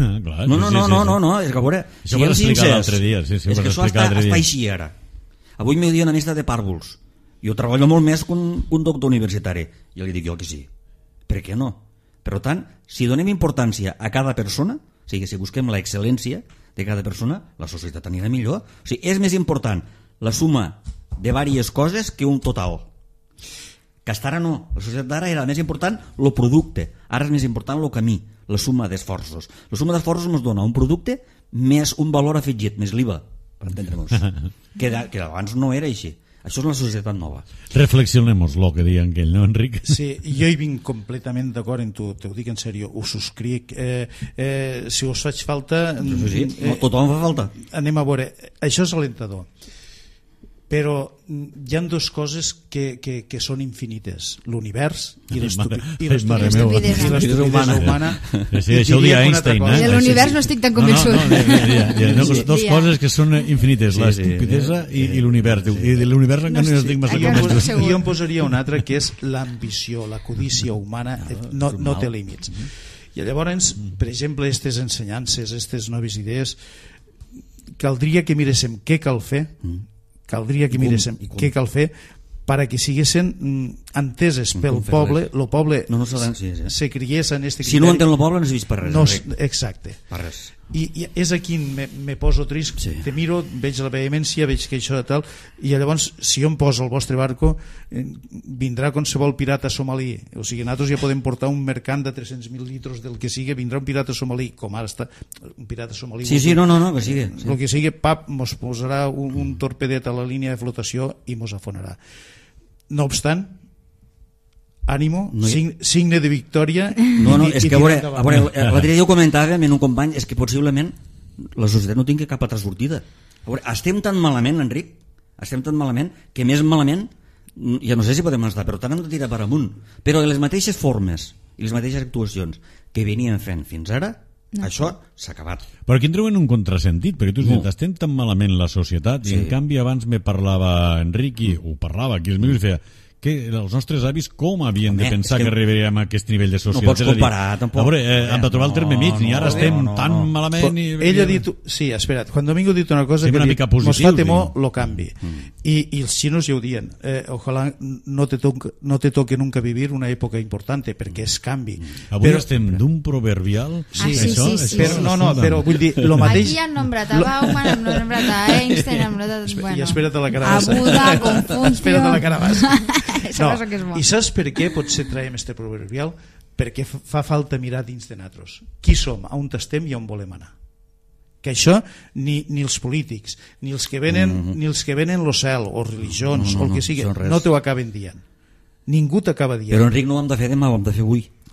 No, és que a veure, això ho vas explicar l'altre dia. És que això està així ara. Avui m'he dit una mesta de pàrvuls. Jo treballo molt més que un doctor universitari. I li dic jo que sí. Per què no? Per tant, si donem importància a cada persona, o sigui, si busquem l'excel·lència de cada persona, la societat anirà millor. O sigui, és més important la suma de diverses coses que un total. Que hasta ara no. La societat d'ara era més important el producte. Ara és més important el camí, la suma d'esforços. La suma d'esforços ens dona un producte més un valor afegit, més l'IVA, per entendre-nos. Que abans no era així. Això és la societat nova. Reflexionemos lo que deia aquell, no, Enric? Sí, jo hi vinc completament d'acord en tu, te ho dic en sèrio, ho subscric. Si us faig falta... Sí, tothom fa falta. Anem a veure, això és alentador. Però hi ha dues coses que són infinites, l'univers i l'estupidesa humana. Sí, això ho dia Einstein. De l'univers no estic tan convençut. Dos coses que són infinites, l'estupidesa i l'univers. I de l'univers encara no estic massa convençut. Jo em posaria una altra, que és l'ambició, la codícia humana, no té límits. I llavors, per exemple, aquestes ensenyances, aquestes noves idees, caldria que miréssim què cal fer, què cal fer perquè siguessin enteses pel poble, el poble se criés en este criteri. Si no entén el poble no s'ha vist per res. Exacte. Per res. I és aquí me poso trist, te miro, veig la vehemència, veig que això tal, i llavors si jo em poso al vostre barco vindrà qualsevol pirata somalí, o sigui, nosaltres ja podem portar un mercant de 300.000 litres del que sigui, vindrà un pirata somalí, com ara està un pirata somalí, que sigui, el que sigui, pap, mos posarà un torpedet a la línia de flotació i mos afonarà. No obstant, ànimo, signe de victòria. És que a veure, l'altre dia ho comentàvem en un company, és que possiblement la societat no tingui cap altra sortida. A veure, estem tan malament, Enric, que més malament, ja no sé si podem estar, però tant hem de tirar per amunt. Però de les mateixes formes i les mateixes actuacions que venien fent fins ara, això s'ha acabat. Però aquí entreu en un contrasentit, perquè tu has dit, estem tan malament la societat, i en canvi abans me parlava Enric, i ho parlava aquí, els meus feia que els nostres avis com havien de pensar que arribaríem a aquest nivell de societat? No pots comparar, tampoc. A veure, hem de trobar el terme mig, i ara estem tan malament... Ell ha dit... Sí, espera't, quan Domingo ha dit una cosa que mos fa temor lo canvi. I els xinos ja ho diuen, ojalà no te toque nunca vivir una època importante, perquè és canvi. Avui estem d'un proverbial... Sí, però vull dir, lo mateix... Aquí han nombrat a Bauman, han nombrat a Einstein, han nombrat a... I espera't a la carabassa. A Buda, Confucio... Espera't a la carabassa. No, i saps per què potser traiem este proverbial? Perquè fa falta mirar dins de nosaltres. Qui som, on estem i on volem anar. Que això ni els polítics, ni els que venen lo cel, o religions, o el que sigui, no t'ho acaben dient. Ningú t'acaba dient. Però Enric, no ho hem de fer demà, ho hem de fer avui.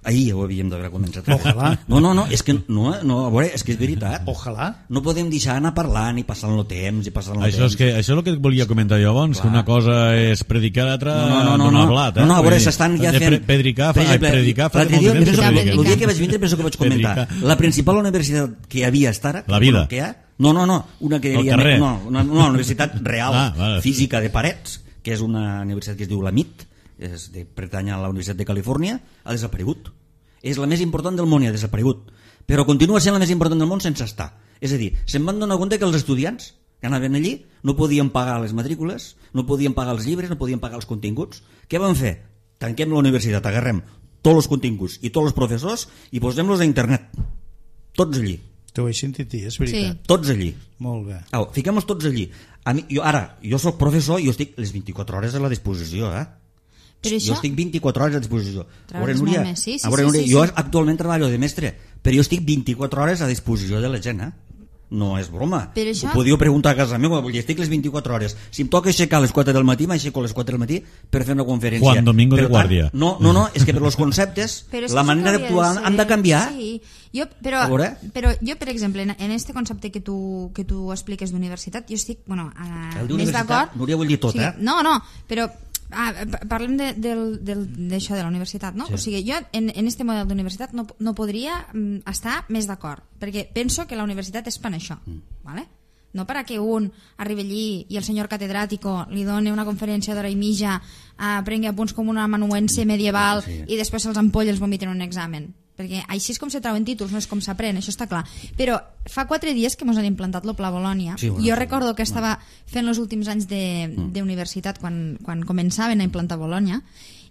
Ahir ho havíem d'haver començat. Ojalà. No, és que no, a veure, és que és veritat. Ojalà. No podem deixar anar parlant i passant el temps i passant el Això és, temps. això és el que volia comentar jo abans, que una cosa és predicar, l'altra donar blat. No, a veure, s'estan ja fent... Predicar fa l'altre molt temps que predica. El dia que vaig vindre penso que vaig comentar. La principal universitat que hi havia hasta ara... La vida. Que hi ha, no, una que El diria... carrer. No, una universitat real, vale. física de Parets, que és una universitat que es diu la MIT, pertany a la Universitat de Califòrnia, ha desaparegut. És la més important del món i ha desaparegut. Però continua sent la més important del món sense estar. És a dir, se'n van donar compte que els estudiants que anaven allí no podien pagar les matrícules, no podien pagar els llibres, no podien pagar els continguts. Què van fer? Tanquem la universitat, agarrem tots els continguts i tots els professors i posem-los a internet. Tots allí. T'ho he sentit dir, és veritat. Sí. Tots allí. Molt bé. Fiquem-los tots allí. A mi, jo soc professor i jo estic les 24 hores a la disposició, Però Jo estic 24 hores a disposició. Treballes molt més, sí. Jo actualment treballo de mestre, però jo estic 24 hores a disposició de la gent, No és broma. Però això... Ho podíeu preguntar a casa meva, vull dir, estic les 24 hores. Si em toca aixecar a les 4 del matí, m'aixeco a les 4 del matí per fer una conferència. Juan Domingo de Guàrdia. No, és que per els conceptes, la manera d'actuar han de canviar. Sí, però jo, per exemple, en este concepte que tu expliques d'universitat, jo estic, més d'acord... Núria vol dir tot, No, però parlem d'això de la universitat, no? Sí. O sigui, jo en este model d'universitat no podria estar més d'acord, perquè penso que la universitat és per això, ¿vale? No per a que un arribi allí i el senyor catedràtico li doni una conferència d'hora i mitja, prengui apunts com una amanuense medieval i després se'ls ampolla i els vomiten en un examen, perquè així és com se trauen títols, no és com s'aprèn, això està clar. Però fa 4 dies que mos han implantat el Pla Bologna. Jo recordo que estava fent els últims anys d'universitat quan començaven a implantar Bologna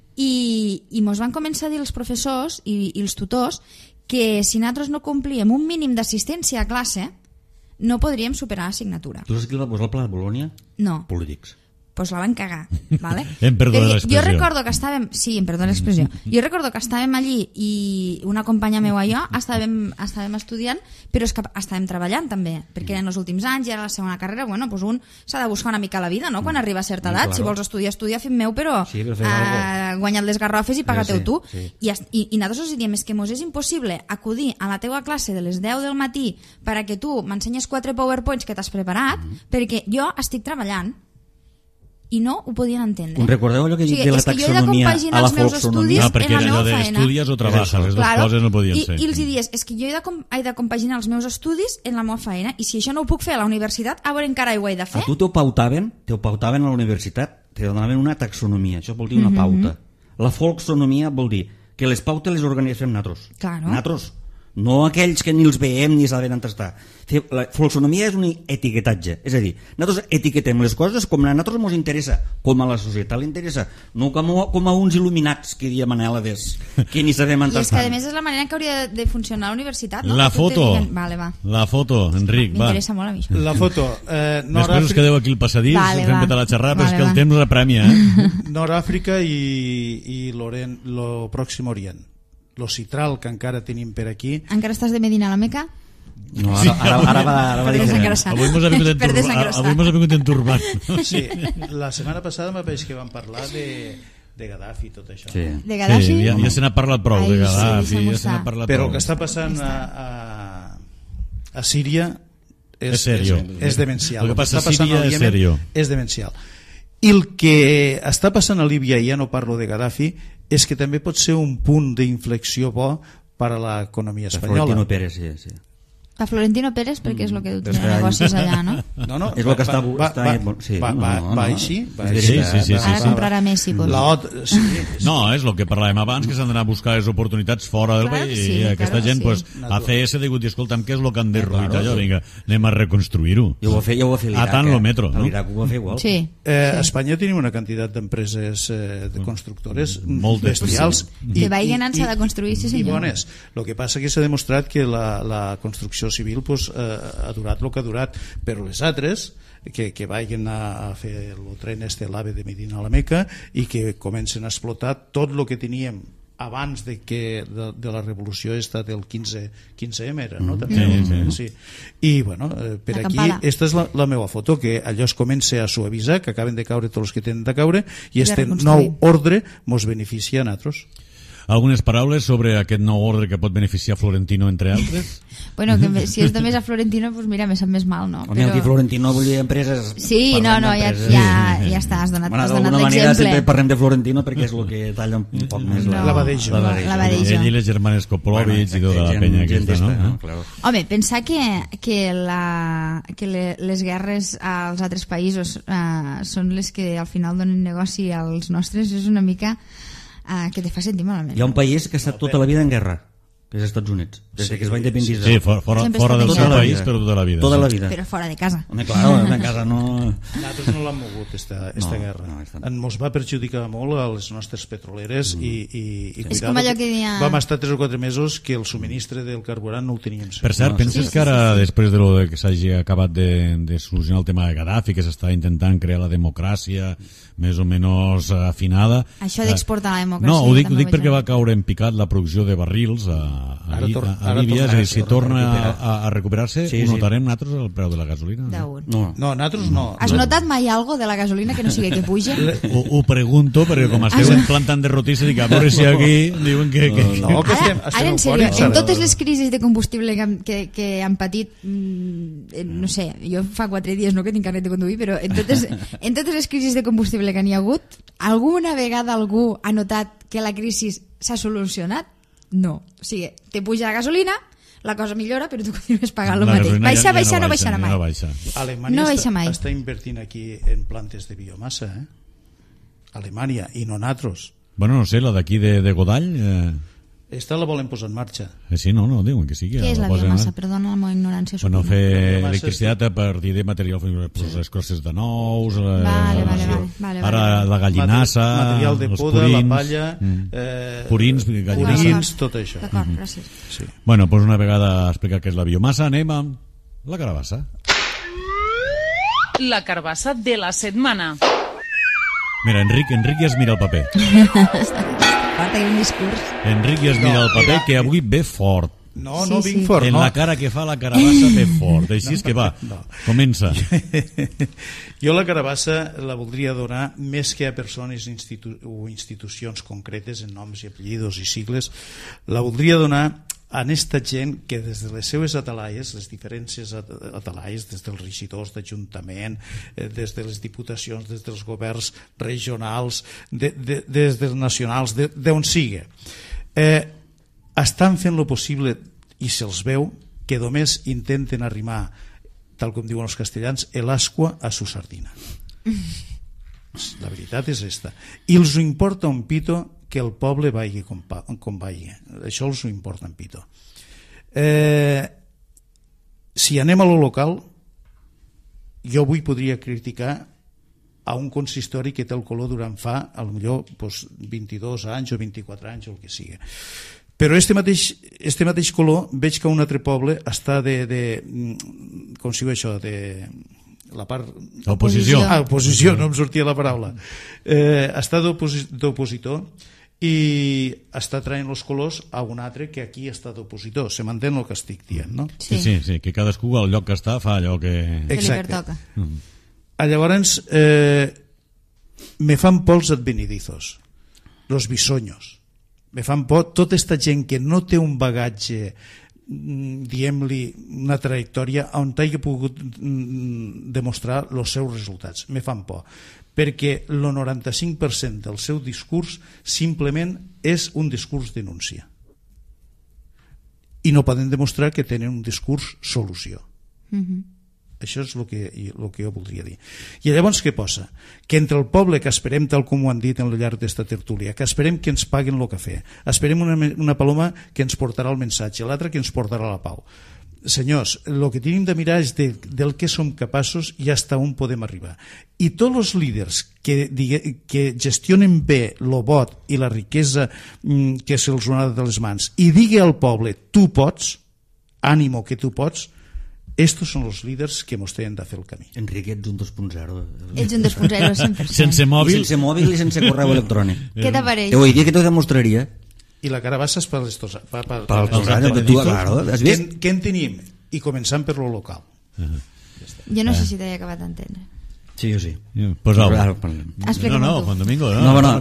i mos van començar a dir els professors i els tutors que si nosaltres no complíem un mínim d'assistència a classe no podríem superar l'assignatura. Tu saps qui va posar el Pla de Bologna? No. Polítics. Pues la van cagar, ¿vale? Em perdona l'expressió. Jo recordo que estàvem... Sí, em perdona l'expressió. Jo recordo que estàvem allí i una companya meua i jo estàvem estudiant, però és que estàvem treballant també, perquè eren els últims anys i era la segona carrera, pues un s'ha de buscar una mica la vida, no?, quan arriba a certa edat. Si vols estudiar, fill meu, però guanya't les garrofes i paga-teu tu. I nosaltres els diem, és que mos és impossible acudir a la teua classe de les 10 del matí perquè tu m'ensenyes 4 PowerPoints que t'has preparat, perquè jo estic treballant i no ho podien entendre. Recordeu allò que he dit de la taxonomia a la folksonomia? No, perquè era allò d'estudies o treballes, les dues coses no podien ser. I els dies, és que jo he de compaginar els meus estudis en la meva feina, i si això no ho puc fer a la universitat, a veure encara ho he de fer. A tu t'ho pautaven a la universitat, te donaven una taxonomia, això vol dir una pauta. La folksonomia vol dir que les pautes les organitzem nosaltres. Nosaltres. No aquells que ni els veiem ni saben on està. La folksonomia és un etiquetatge, és a dir, nosaltres etiquetem les coses com a nosaltres ens interessa, com a la societat li interessa, no com a uns il·luminats que diem anèlades, que ni sabem on estan. I és que a més és la manera que hauria de funcionar la universitat, no? La foto, la foto, Enric, va. M'interessa molt a mi això. La foto. Després us quedeu aquí al passadís, fem petar la xerrada, però és que el temps apremia. Nord-Àfrica i lo Pròxim Orient. Lo Citral, que encara tenim per aquí. Encara estàs de Medina a la Meca? No, ara va diferent. Avui mos ha vingut enturbant. Sí, la setmana passada me pareix que vam parlar de Gaddafi i tot això. Sí. De Gaddafi? Sí, ja se n'ha parlat prou de Gaddafi, ja se n'ha parlat prou. Però el que està passant a Síria és demencial. El que passa a Síria és serio. És demencial. I el que està passant a Líbia, ja no parlo de Gaddafi, és que també pot ser un punt d'inflexió bo per a l'economia espanyola. Florentino Pérez, sí. A Florentino Pérez, perquè és el que té negocis allà, no? No, és el que està... Va així? Sí. Ara comprarà Messi, doncs. No, és el que parlàvem abans, que s'han d'anar a buscar les oportunitats fora del país, i aquesta gent, ACS ha dit, escolta'm, què és el que han derruït allò? Vinga, anem a reconstruir-ho. Ja ho va fer l'Iraq. A tant lo metro. L'Iraq ho va fer igual. A Espanya tenim una quantitat d'empreses constructores bestials. Que vagin a de construir, sí senyor. I bones. El que passa que s'ha demostrat que la construcció civil ha durat el que ha durat, però les altres que vagin a fer el tren l'AVE de Medina a la Meca i que comencen a explotar tot el que teníem abans de la revolució ha estat el 15M era, no? Sí. I bueno, per aquí esta és la meva foto, que allò es comença a suavitzar, que acaben de caure tots els que tenen de caure, i este nou ordre mos beneficia a nosaltres. Algunes paraules sobre aquest nou ordre que pot beneficiar Florentino, entre altres? Bueno, que si és només a Florentino, doncs mira, me sap més mal, no? Home, el dir Florentino vull dir empreses... Sí, no, ja està, has donat d'alguna manera sempre parlem de Florentino perquè és el que talla un poc més la Badejo. Ell i les germanes Koplovich i tota la penya aquesta, no? Home, pensar que les guerres als altres països són les que al final donen negoci als nostres és una mica que te fa sentir malament. Hi ha un país que ha estat tota la vida en guerra, que és els Estats Units, des que es va independitzar. Sí, fora del seu país, però tota la vida. Tota la vida. Però fora de casa. Home, clar, en casa no... Nosaltres no l'hem mogut, esta guerra. Ens va perjudicar molt a les nostres petroleres i és com allò que deia... Vam estar 3 o 4 mesos que el subministre del carburant no el teníem. Per cert, penses que ara, després de que s'hagi acabat de solucionar el tema de Gaddafi, que s'està intentant crear la democràcia més o menys afinada... Això d'exportar la democràcia... No, ho dic perquè va caure en picat la producció de barrils a Líbia, és a dir, si torna a recuperar-se, ho notarem nosaltres el preu de la gasolina? No, nosaltres no. Has notat mai algo de la gasolina que no sigui que puja? Ho pregunto, perquè com esteu plantant de rotícia, dic, a veure si aquí diuen que... No, que estem en sèrio, en totes les crisis de combustible que han patit, no sé, jo fa 4 dies no que tinc carnet de conduir, però en totes les crisis de combustible que n'hi ha hagut, alguna vegada algú ha notat que la crisi s'ha solucionat? No. O sigui, te puja la gasolina, la cosa millora, però tu continues pagant el mateix. Baixa, no baixarà mai. Alemanya està invertint aquí en plantes de biomassa, Alemanya, i no nosaltres. Bueno, no sé, la d'aquí de Godall... Esta la volen posar en marxa. Sí, no, diuen que sí. Què és la biomassa? Perdona la meva ignorància. Bueno, fer electricitat a partir de material, les crosses de nous, ara la gallinassa, material de poda, la palla, purins, purins, tot això. D'acord, gràcies. Bueno, doncs una vegada explicat què és la biomassa, anem amb la carabassa. La carbassa de la setmana. Mira, Enric ja es mira el paper. Enric ja es mira el paper, que avui ve fort. No vinc fort. En la cara que fa la carabassa ve fort. Així és que va, comença. Jo la carabassa la voldria donar més que a persones o institucions concretes en noms i apellidos i sigles. La voldria donar a aquesta gent que des de les seues atalaies, les diferents atalaies, des dels regidors d'Ajuntament, des de les diputacions, des dels governs regionals, des dels nacionals, d'on sigui, estan fent lo possible, i se'ls veu, que només intenten arrimar, tal com diuen els castellans, el ascua a su sardina. La veritat és esta. I els importa un pito que el poble vagi com vagi. Això els ho importa en pito. Si anem a lo local, jo avui podria criticar a un consistori que té el color durant fa potser 22 anys o 24 anys o el que sigui. Però este mateix color veig que un altre poble està com si diu això, de la part... Oposició. Oposició, no em sortia la paraula. Està d'opositor i està traient els colors a un altre que aquí està d'opositor. Se m'entén el que estic dient, no? Sí, que cadascú al lloc que està fa allò que... Exacte. Llavors, me fan por els advenedizos, los bisoños. Me fan por tota aquesta gent que no té un bagatge, diguem-li, una trajectòria on hagi pogut demostrar els seus resultats. Me fan por, perquè el 95% del seu discurs simplement és un discurs denúncia. I no poden demostrar que tenen un discurs solució. Això és el que jo voldria dir. I llavors què posa? Que entre el poble, que esperem, tal com ho han dit en el llarg d'esta tertúlia, que esperem que ens paguen el cafè, esperem una paloma que ens portarà el missatge, l'altra que ens portarà la pau. Senyors, el que tenim de mirar és del que som capaços i fins on podem arribar. I tots els líders que gestionen bé el vot i la riquesa que se'ls ha de les mans i digui al poble, tu pots, ànimo que tu pots, estos són els líders que mos tenen de fer el camí. Enric, ets un 2.0. Ets un 2.0, 100%. Sense mòbil? Sense mòbil i sense correu electrònic. Què t'apareix? Te vull dir que t'ho demostraria. I la carabassa és per les has vist? Què en tenim? I començant per lo local. Jo no sé si t'he acabat d'entendre. Sí, jo sí. Pues Ara parlem. No, Juan Domingo.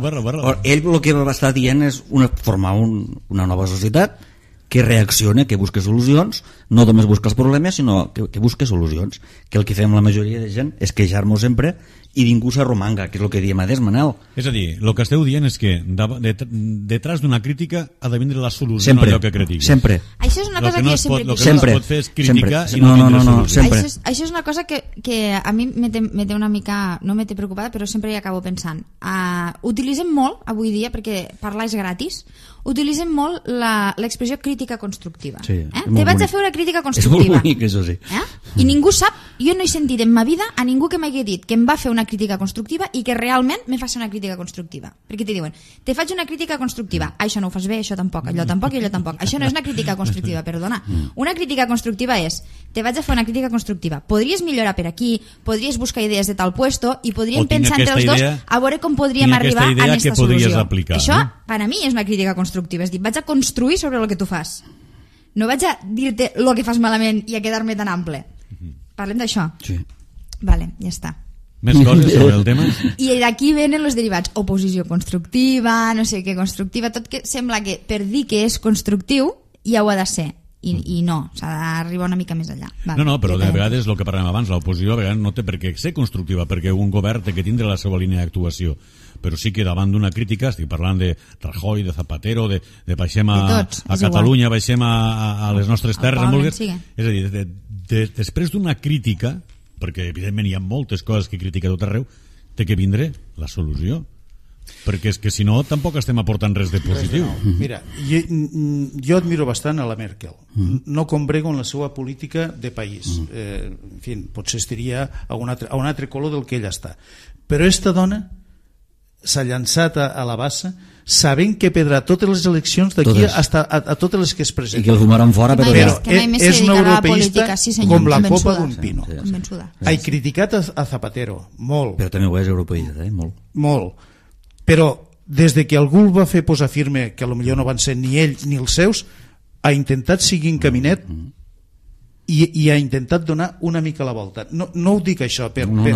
Ell el que va estar dient és formar una nova societat que reacciona, que busca solucions, no només busca els problemes, sinó que busca solucions. Que el que fem la majoria de gent és queixar-nos sempre i ningú s'arromanga, que és el que diem adés, Manel. És a dir, el que esteu dient és que detrás d'una crítica ha de vindre la solució sempre, a allò que critiques. Sempre. Això és una cosa que jo sempre critico. El que no es pot fer és criticar i no tindre solució. Sempre. Això és una cosa que a mi me té una mica, no me té preocupada, però sempre hi acabo pensant. Utilitzem molt, avui dia, perquè parlar és gratis, utilitzem molt l'expressió crítica constructiva. Sí, Te vaig a fer una crítica constructiva. És molt bonic, això sí. I ningú sap, jo no he sentit en ma vida a ningú que m'hagi dit que em va fer una crítica constructiva i que realment me faci una crítica constructiva. Perquè te diuen, te faig una crítica constructiva, això no ho fas bé, això tampoc, allò tampoc i allò tampoc. Això no és una crítica constructiva, perdona. Una crítica constructiva és, te vaig a fer una crítica constructiva, podries millorar per aquí, podries buscar idees de tal puesto i podríem pensar entre els dos a veure com podríem arribar a aquesta solució. Això, per a mi, és una crítica constructiva. És dir, vaig a construir sobre el que tu fas. No vaig a dir-te el que fas malament i a quedar-me tan ample. Parlem d'això? Sí. Vale, ja està. Més coses sobre el tema? I d'aquí venen els derivats. Oposició constructiva, no sé què constructiva, tot que sembla que per dir que és constructiu ja ho ha de ser. I no, s'ha d'arribar una mica més enllà. Vale, No, però de vegades el que parlem abans, l'oposició a vegades no té per què ser constructiva, perquè un govern té que tindre la seva línia d'actuació. Però sí que davant d'una crítica, estic parlant de Rajoy, de Zapatero, de baixem a Catalunya, baixem a les nostres terres, és a dir, després d'una crítica, perquè evidentment hi ha moltes coses que critica a tot arreu, té que vindre la solució, perquè és que si no tampoc estem aportant res de positiu. Mira, jo admiro bastant a la Merkel, no combrego en la seva política de país, en fi, potser estaria a un altre color del que ella està, però esta dona s'ha llançat a la bassa sabent que perdrà totes les eleccions d'aquí a totes les que es presenten, i que el fumaran fora, però és una europeista com la copa d'un pino. Ha criticat a Zapatero molt, però també ho és europeista, molt, però des de que algú el va fer posar firme, que potser no van ser ni ell ni els seus, ha intentat seguir en caminet i ha intentat donar una mica la volta. No ho dic això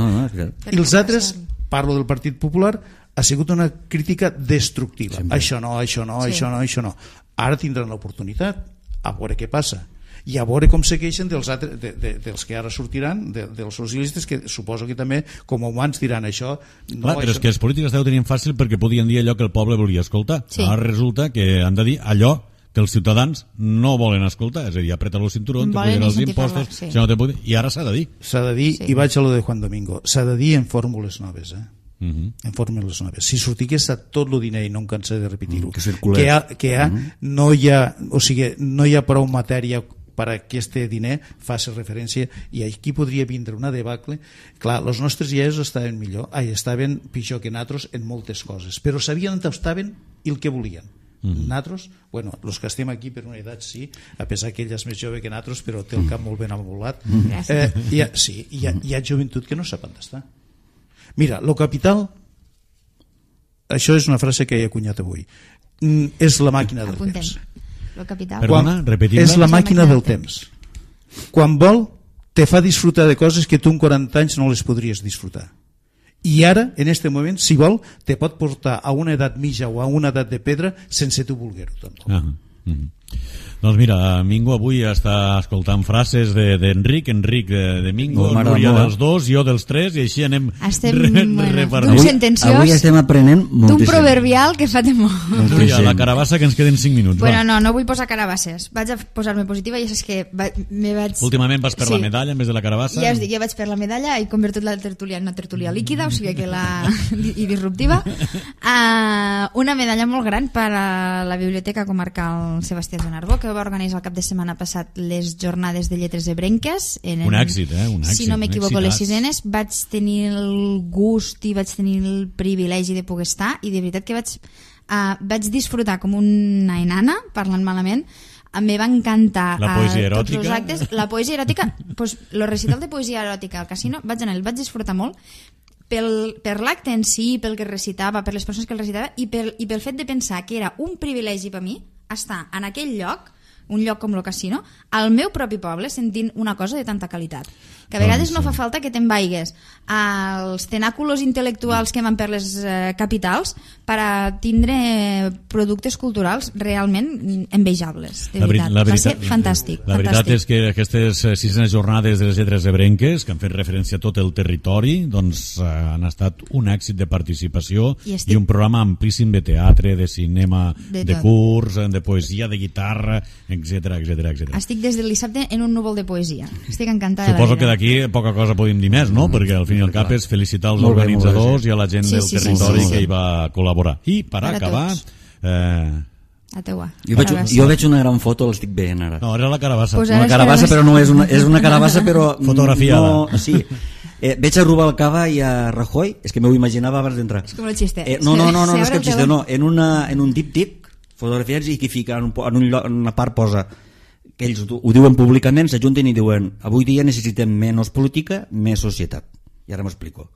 i els altres, parlo del Partit Popular, ha sigut una crítica destructiva. Això no. Ara tindran l'oportunitat, a veure què passa i a veure com se queixen dels que ara sortiran, dels socialistes, que suposo que també com a humans diran això. Clar, però és que els polítics ho tenien fàcil perquè podien dir allò que el poble volia escoltar. Ara resulta que han de dir allò que els ciutadans no volen escoltar, és a dir, apreta el cinturó, te pugen els impostos, i ara s'ha de dir. S'ha de dir, i vaig a lo de Juan Domingo, s'ha de dir en fórmules noves, en fórmules noves. Si sortigués a tot el diner, i no em cansaré de repetir-ho, no hi ha prou matèria per a que este diner faci referència, i aquí podria vindre una debacle. Clar, els nostres iaios estaven pitjor que nosaltres en moltes coses, però sabien on estaven i el que volien. Nosaltres, bueno, els que estem aquí per una edat sí, a pesar que ella és més jove que nosaltres, però té el cap molt ben amolat. Hi ha joventut que no sap on està. Mira, lo capital, això és una frase que he acunyat avui, és la màquina del temps. Perdona, repetim-la. És la màquina del temps. Quan vol, te fa disfrutar de coses que tu en 40 anys no les podries disfrutar. I ara, en este moment, si vol, te pot portar a una edat mitja o a una edat de pedra sense tu voler-ho tampoc. Doncs mira, Mingo avui està escoltant frases d'Enric de Mingo, Núria dels dos, jo dels tres, i així anem d'un sentenciós, avui estem aprenent moltíssim, d'un proverbial que fa temor. Núria, la carabassa, que ens queden 5 minuts. Bueno, no vull posar carabasses, vaig a posar-me positiva, i és que me vaig... Últimament vas per la medalla en vez de la carabassa? Ja us dic, jo vaig per la medalla, he convertit la tertúlia en una tertúlia líquida, o sigui que i disruptiva. Una medalla molt gran per a la Biblioteca Comarcal Sebastià de Narbó, que va organitzar el cap de setmana passat les jornades de lletres ebrenques. Un èxit, un èxit. Si no m'equivoco, les 6enes. Vaig tenir el gust i vaig tenir el privilegi de poder estar, i de veritat que vaig disfrutar com una enana, parlant malament. Me va encantar la poesia eròtica. Tots els actes. La poesia eròtica, pues, el recital de poesia eròtica al casino, el vaig disfrutar molt per l'acte en si, pel que recitava, per les persones que el recitava, i pel fet de pensar que era un privilegi per mi estar en aquell lloc un lloc com el casino, al meu propi poble sentint una cosa de tanta qualitat. Que a vegades no fa falta que te'n vaigues als tenàculos intel·lectuals que van per les capitals per a tindre productes culturals realment envejables, de veritat. Va ser fantàstic. La veritat és que aquestes 6 jornades de les lletres ebrenques, que han fet referència a tot el territori, doncs han estat un èxit de participació i un programa amplíssim de teatre, de cinema, de curs, de poesia, de guitarra, etc. Estic des del dissabte en un núvol de poesia. Estic encantada. Suposo que d'aquí poca cosa podem dir més, no? Perquè al fin i al cap és felicitar els organitzadors i a la gent del territori que hi va col·laborar. I per acabar... A teua. Jo veig una gran foto, l'estic veient ara. No, era la carabassa. Una carabassa, però no és una carabassa, però... Fotografiada. No, sí. Veig a Rubalcaba i a Rajoy, és que m'ho imaginava abans d'entrar. És com el xiste. No, és que el xiste, no. En un díptic, fotografiats, i que fica en una part posa que ells ho diuen públicament, s'ajunten i diuen avui dia necessitem menys política, més societat. I ara m'explico.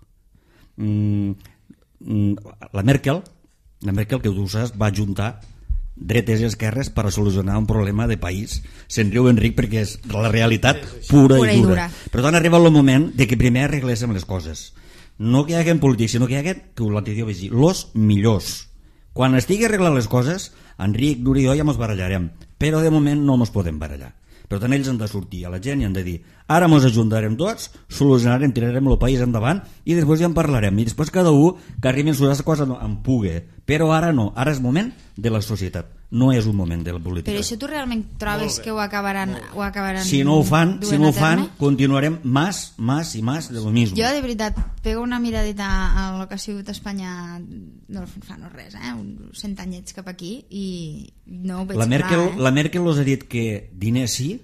La Merkel, que tu saps, va ajuntar dretes i esquerres per a solucionar un problema de país. Se'n riu Enric perquè és la realitat pura i dura. Per tant, arriba el moment de que primer arregléssim les coses. No que hi hagi polítics, sinó que hi hagi, que l'anterior vaig dir, los millors. Quan estigui arreglant les coses, Enric, Duri i jo ja mos barallarem, però de moment no mos podem barallar. Per tant, ells han de sortir a la gent i han de dir ara mos ajuntarem tots, solucionarem, tirarem el país endavant i després ja en parlarem. I després cada un que arribi a solucionar cosa en pugui. Però ara no, ara és moment de la societat, no és un moment de la política. Però això tu realment trobes que ho acabaran si no ho fan, continuarem más i más de lo mismo. Jo de veritat pego una miradeta a lo que ha sigut Espanya no fa no res, uns 100 anyets cap aquí i no ho veig clar. La Merkel us ha dit que diners sí,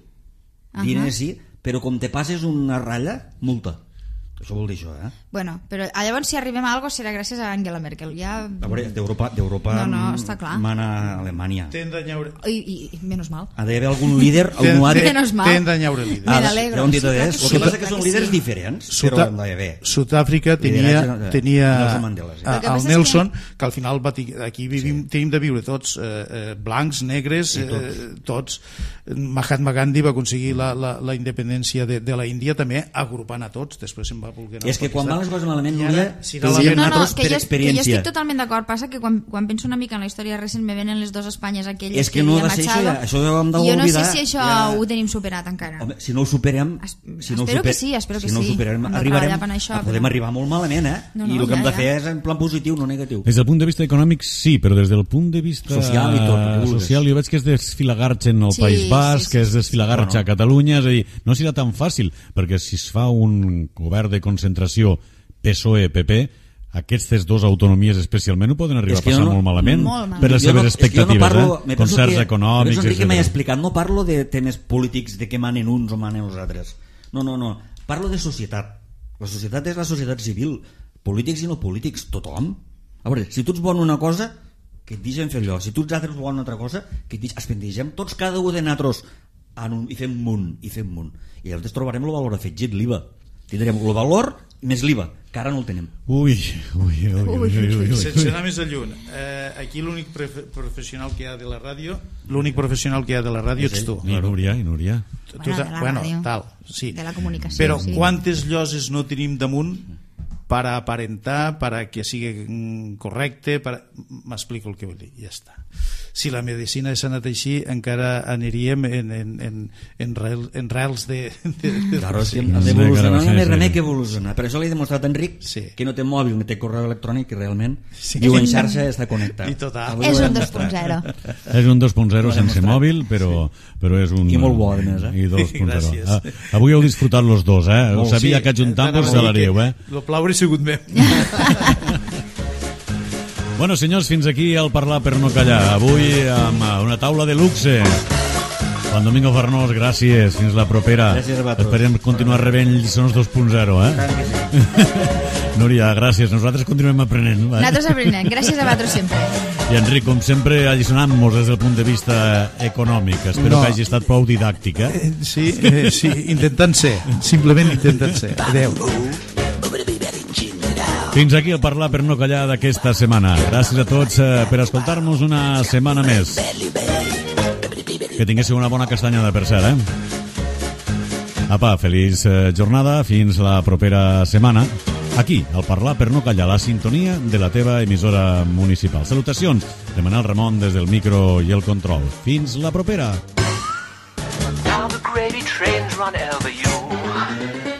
però com te passes una ratlla, multa. Això vol dir això, Bueno, però llavors si arribem a algo serà gràcies a Angela Merkel. Ja... A veure, d'Europa està clar. mana Alemanya. I menos mal. Ha d'haver algun líder, algun altre... Menos mal. Tenen d'anyaure líder. Me n'alegro. El que passa que són líders diferents, però han d'haver. Sud-àfrica tenia el Nelson, que al final aquí tenim de viure tots, blancs, negres, tots. Mahatma Gandhi va aconseguir la independència de la Índia també agrupant a tots, després se'n va voler anar. És que quan van les coses malament, que jo estic totalment d'acord. Passa que quan penso una mica en la història recent me venen les dues Espanyes aquelles és que no va ser això ho hem d'oblidar. Jo no sé si això ho tenim superat encara. Home, si no ho superem espero que sí, si no ho superem podem arribar molt malament, i el que hem de fer és en plan positiu, no negatiu. Des del punt de vista econòmic sí, però des del punt de vista social jo veig que és desfilagar-se en el País Basc, que és desfilagar-se a Catalunya, és a dir, no serà tan fàcil, perquè si es fa un govern de concentració PSOE-PP, aquestes dues autonomies especialment ho poden arribar a passar molt malament per les seves expectatives, concerts econòmics, etc. No parlo de temes polítics, de què manen uns o manen els altres. No. Parlo de societat. La societat és la societat civil. Polítics i no polítics, tothom. A veure, si tu ets bon una cosa, que et deixen fer allò. Si tu ets altres bon una altra cosa, que et deixem tots cada un de nosaltres i fem munt. I llavors trobarem el valor afegit, l'IVA. Tindrem el valor més l'IVA, que ara no el tenem. Sense anar més lluny, aquí l'únic professional que hi ha de la ràdio ets tu. I Núria. De la comunicació. Però quantes lloses no tenim damunt per aparentar, per a que sigui correcte, m'explico el que vull dir, ja està. Si la medicina s'ha anat així, encara aniríem en rels de... Claro, d'evolucionar no més remei que evolucionar. Per això l'he demostrat a Enric que no té mòbil ni té correu electrònic, que realment diu en xarxa està connectat. És un 2.0. És un 2.0 sense mòbil, però és un... I molt bo, a més. I 2.0. Avui heu disfrutat los dos, Sabia que ajuntant-vos se l'haríeu, Lo plau hauria sigut meu. Bueno, senyors, fins aquí el Parlar per no callar. Avui amb una taula de luxe. Juan Domingo Farnós, gràcies. Fins la propera. Gràcies a vosaltres. Esperem continuar rebent lliçons 2.0, Núria, gràcies. Nosaltres continuem aprenent. Nosaltres aprenent. Gràcies a vosaltres sempre. I Enric, com sempre, alliçonant-nos des del punt de vista econòmic. Espero que hagi estat prou didàctic, Sí, intentant ser. Simplement intentant ser. Adéu. Fins aquí el Parlar per no callar d'aquesta setmana. Gràcies a tots per escoltar-nos una setmana més. Que tinguéssiu una bona castanyada, per cert, Apa, feliç jornada, fins la propera setmana. Aquí, al Parlar per no callar, la sintonia de la teva emissora municipal. Salutacions de Manel Ramon des del micro i el control. Fins la propera. Now the gravy trains run over you.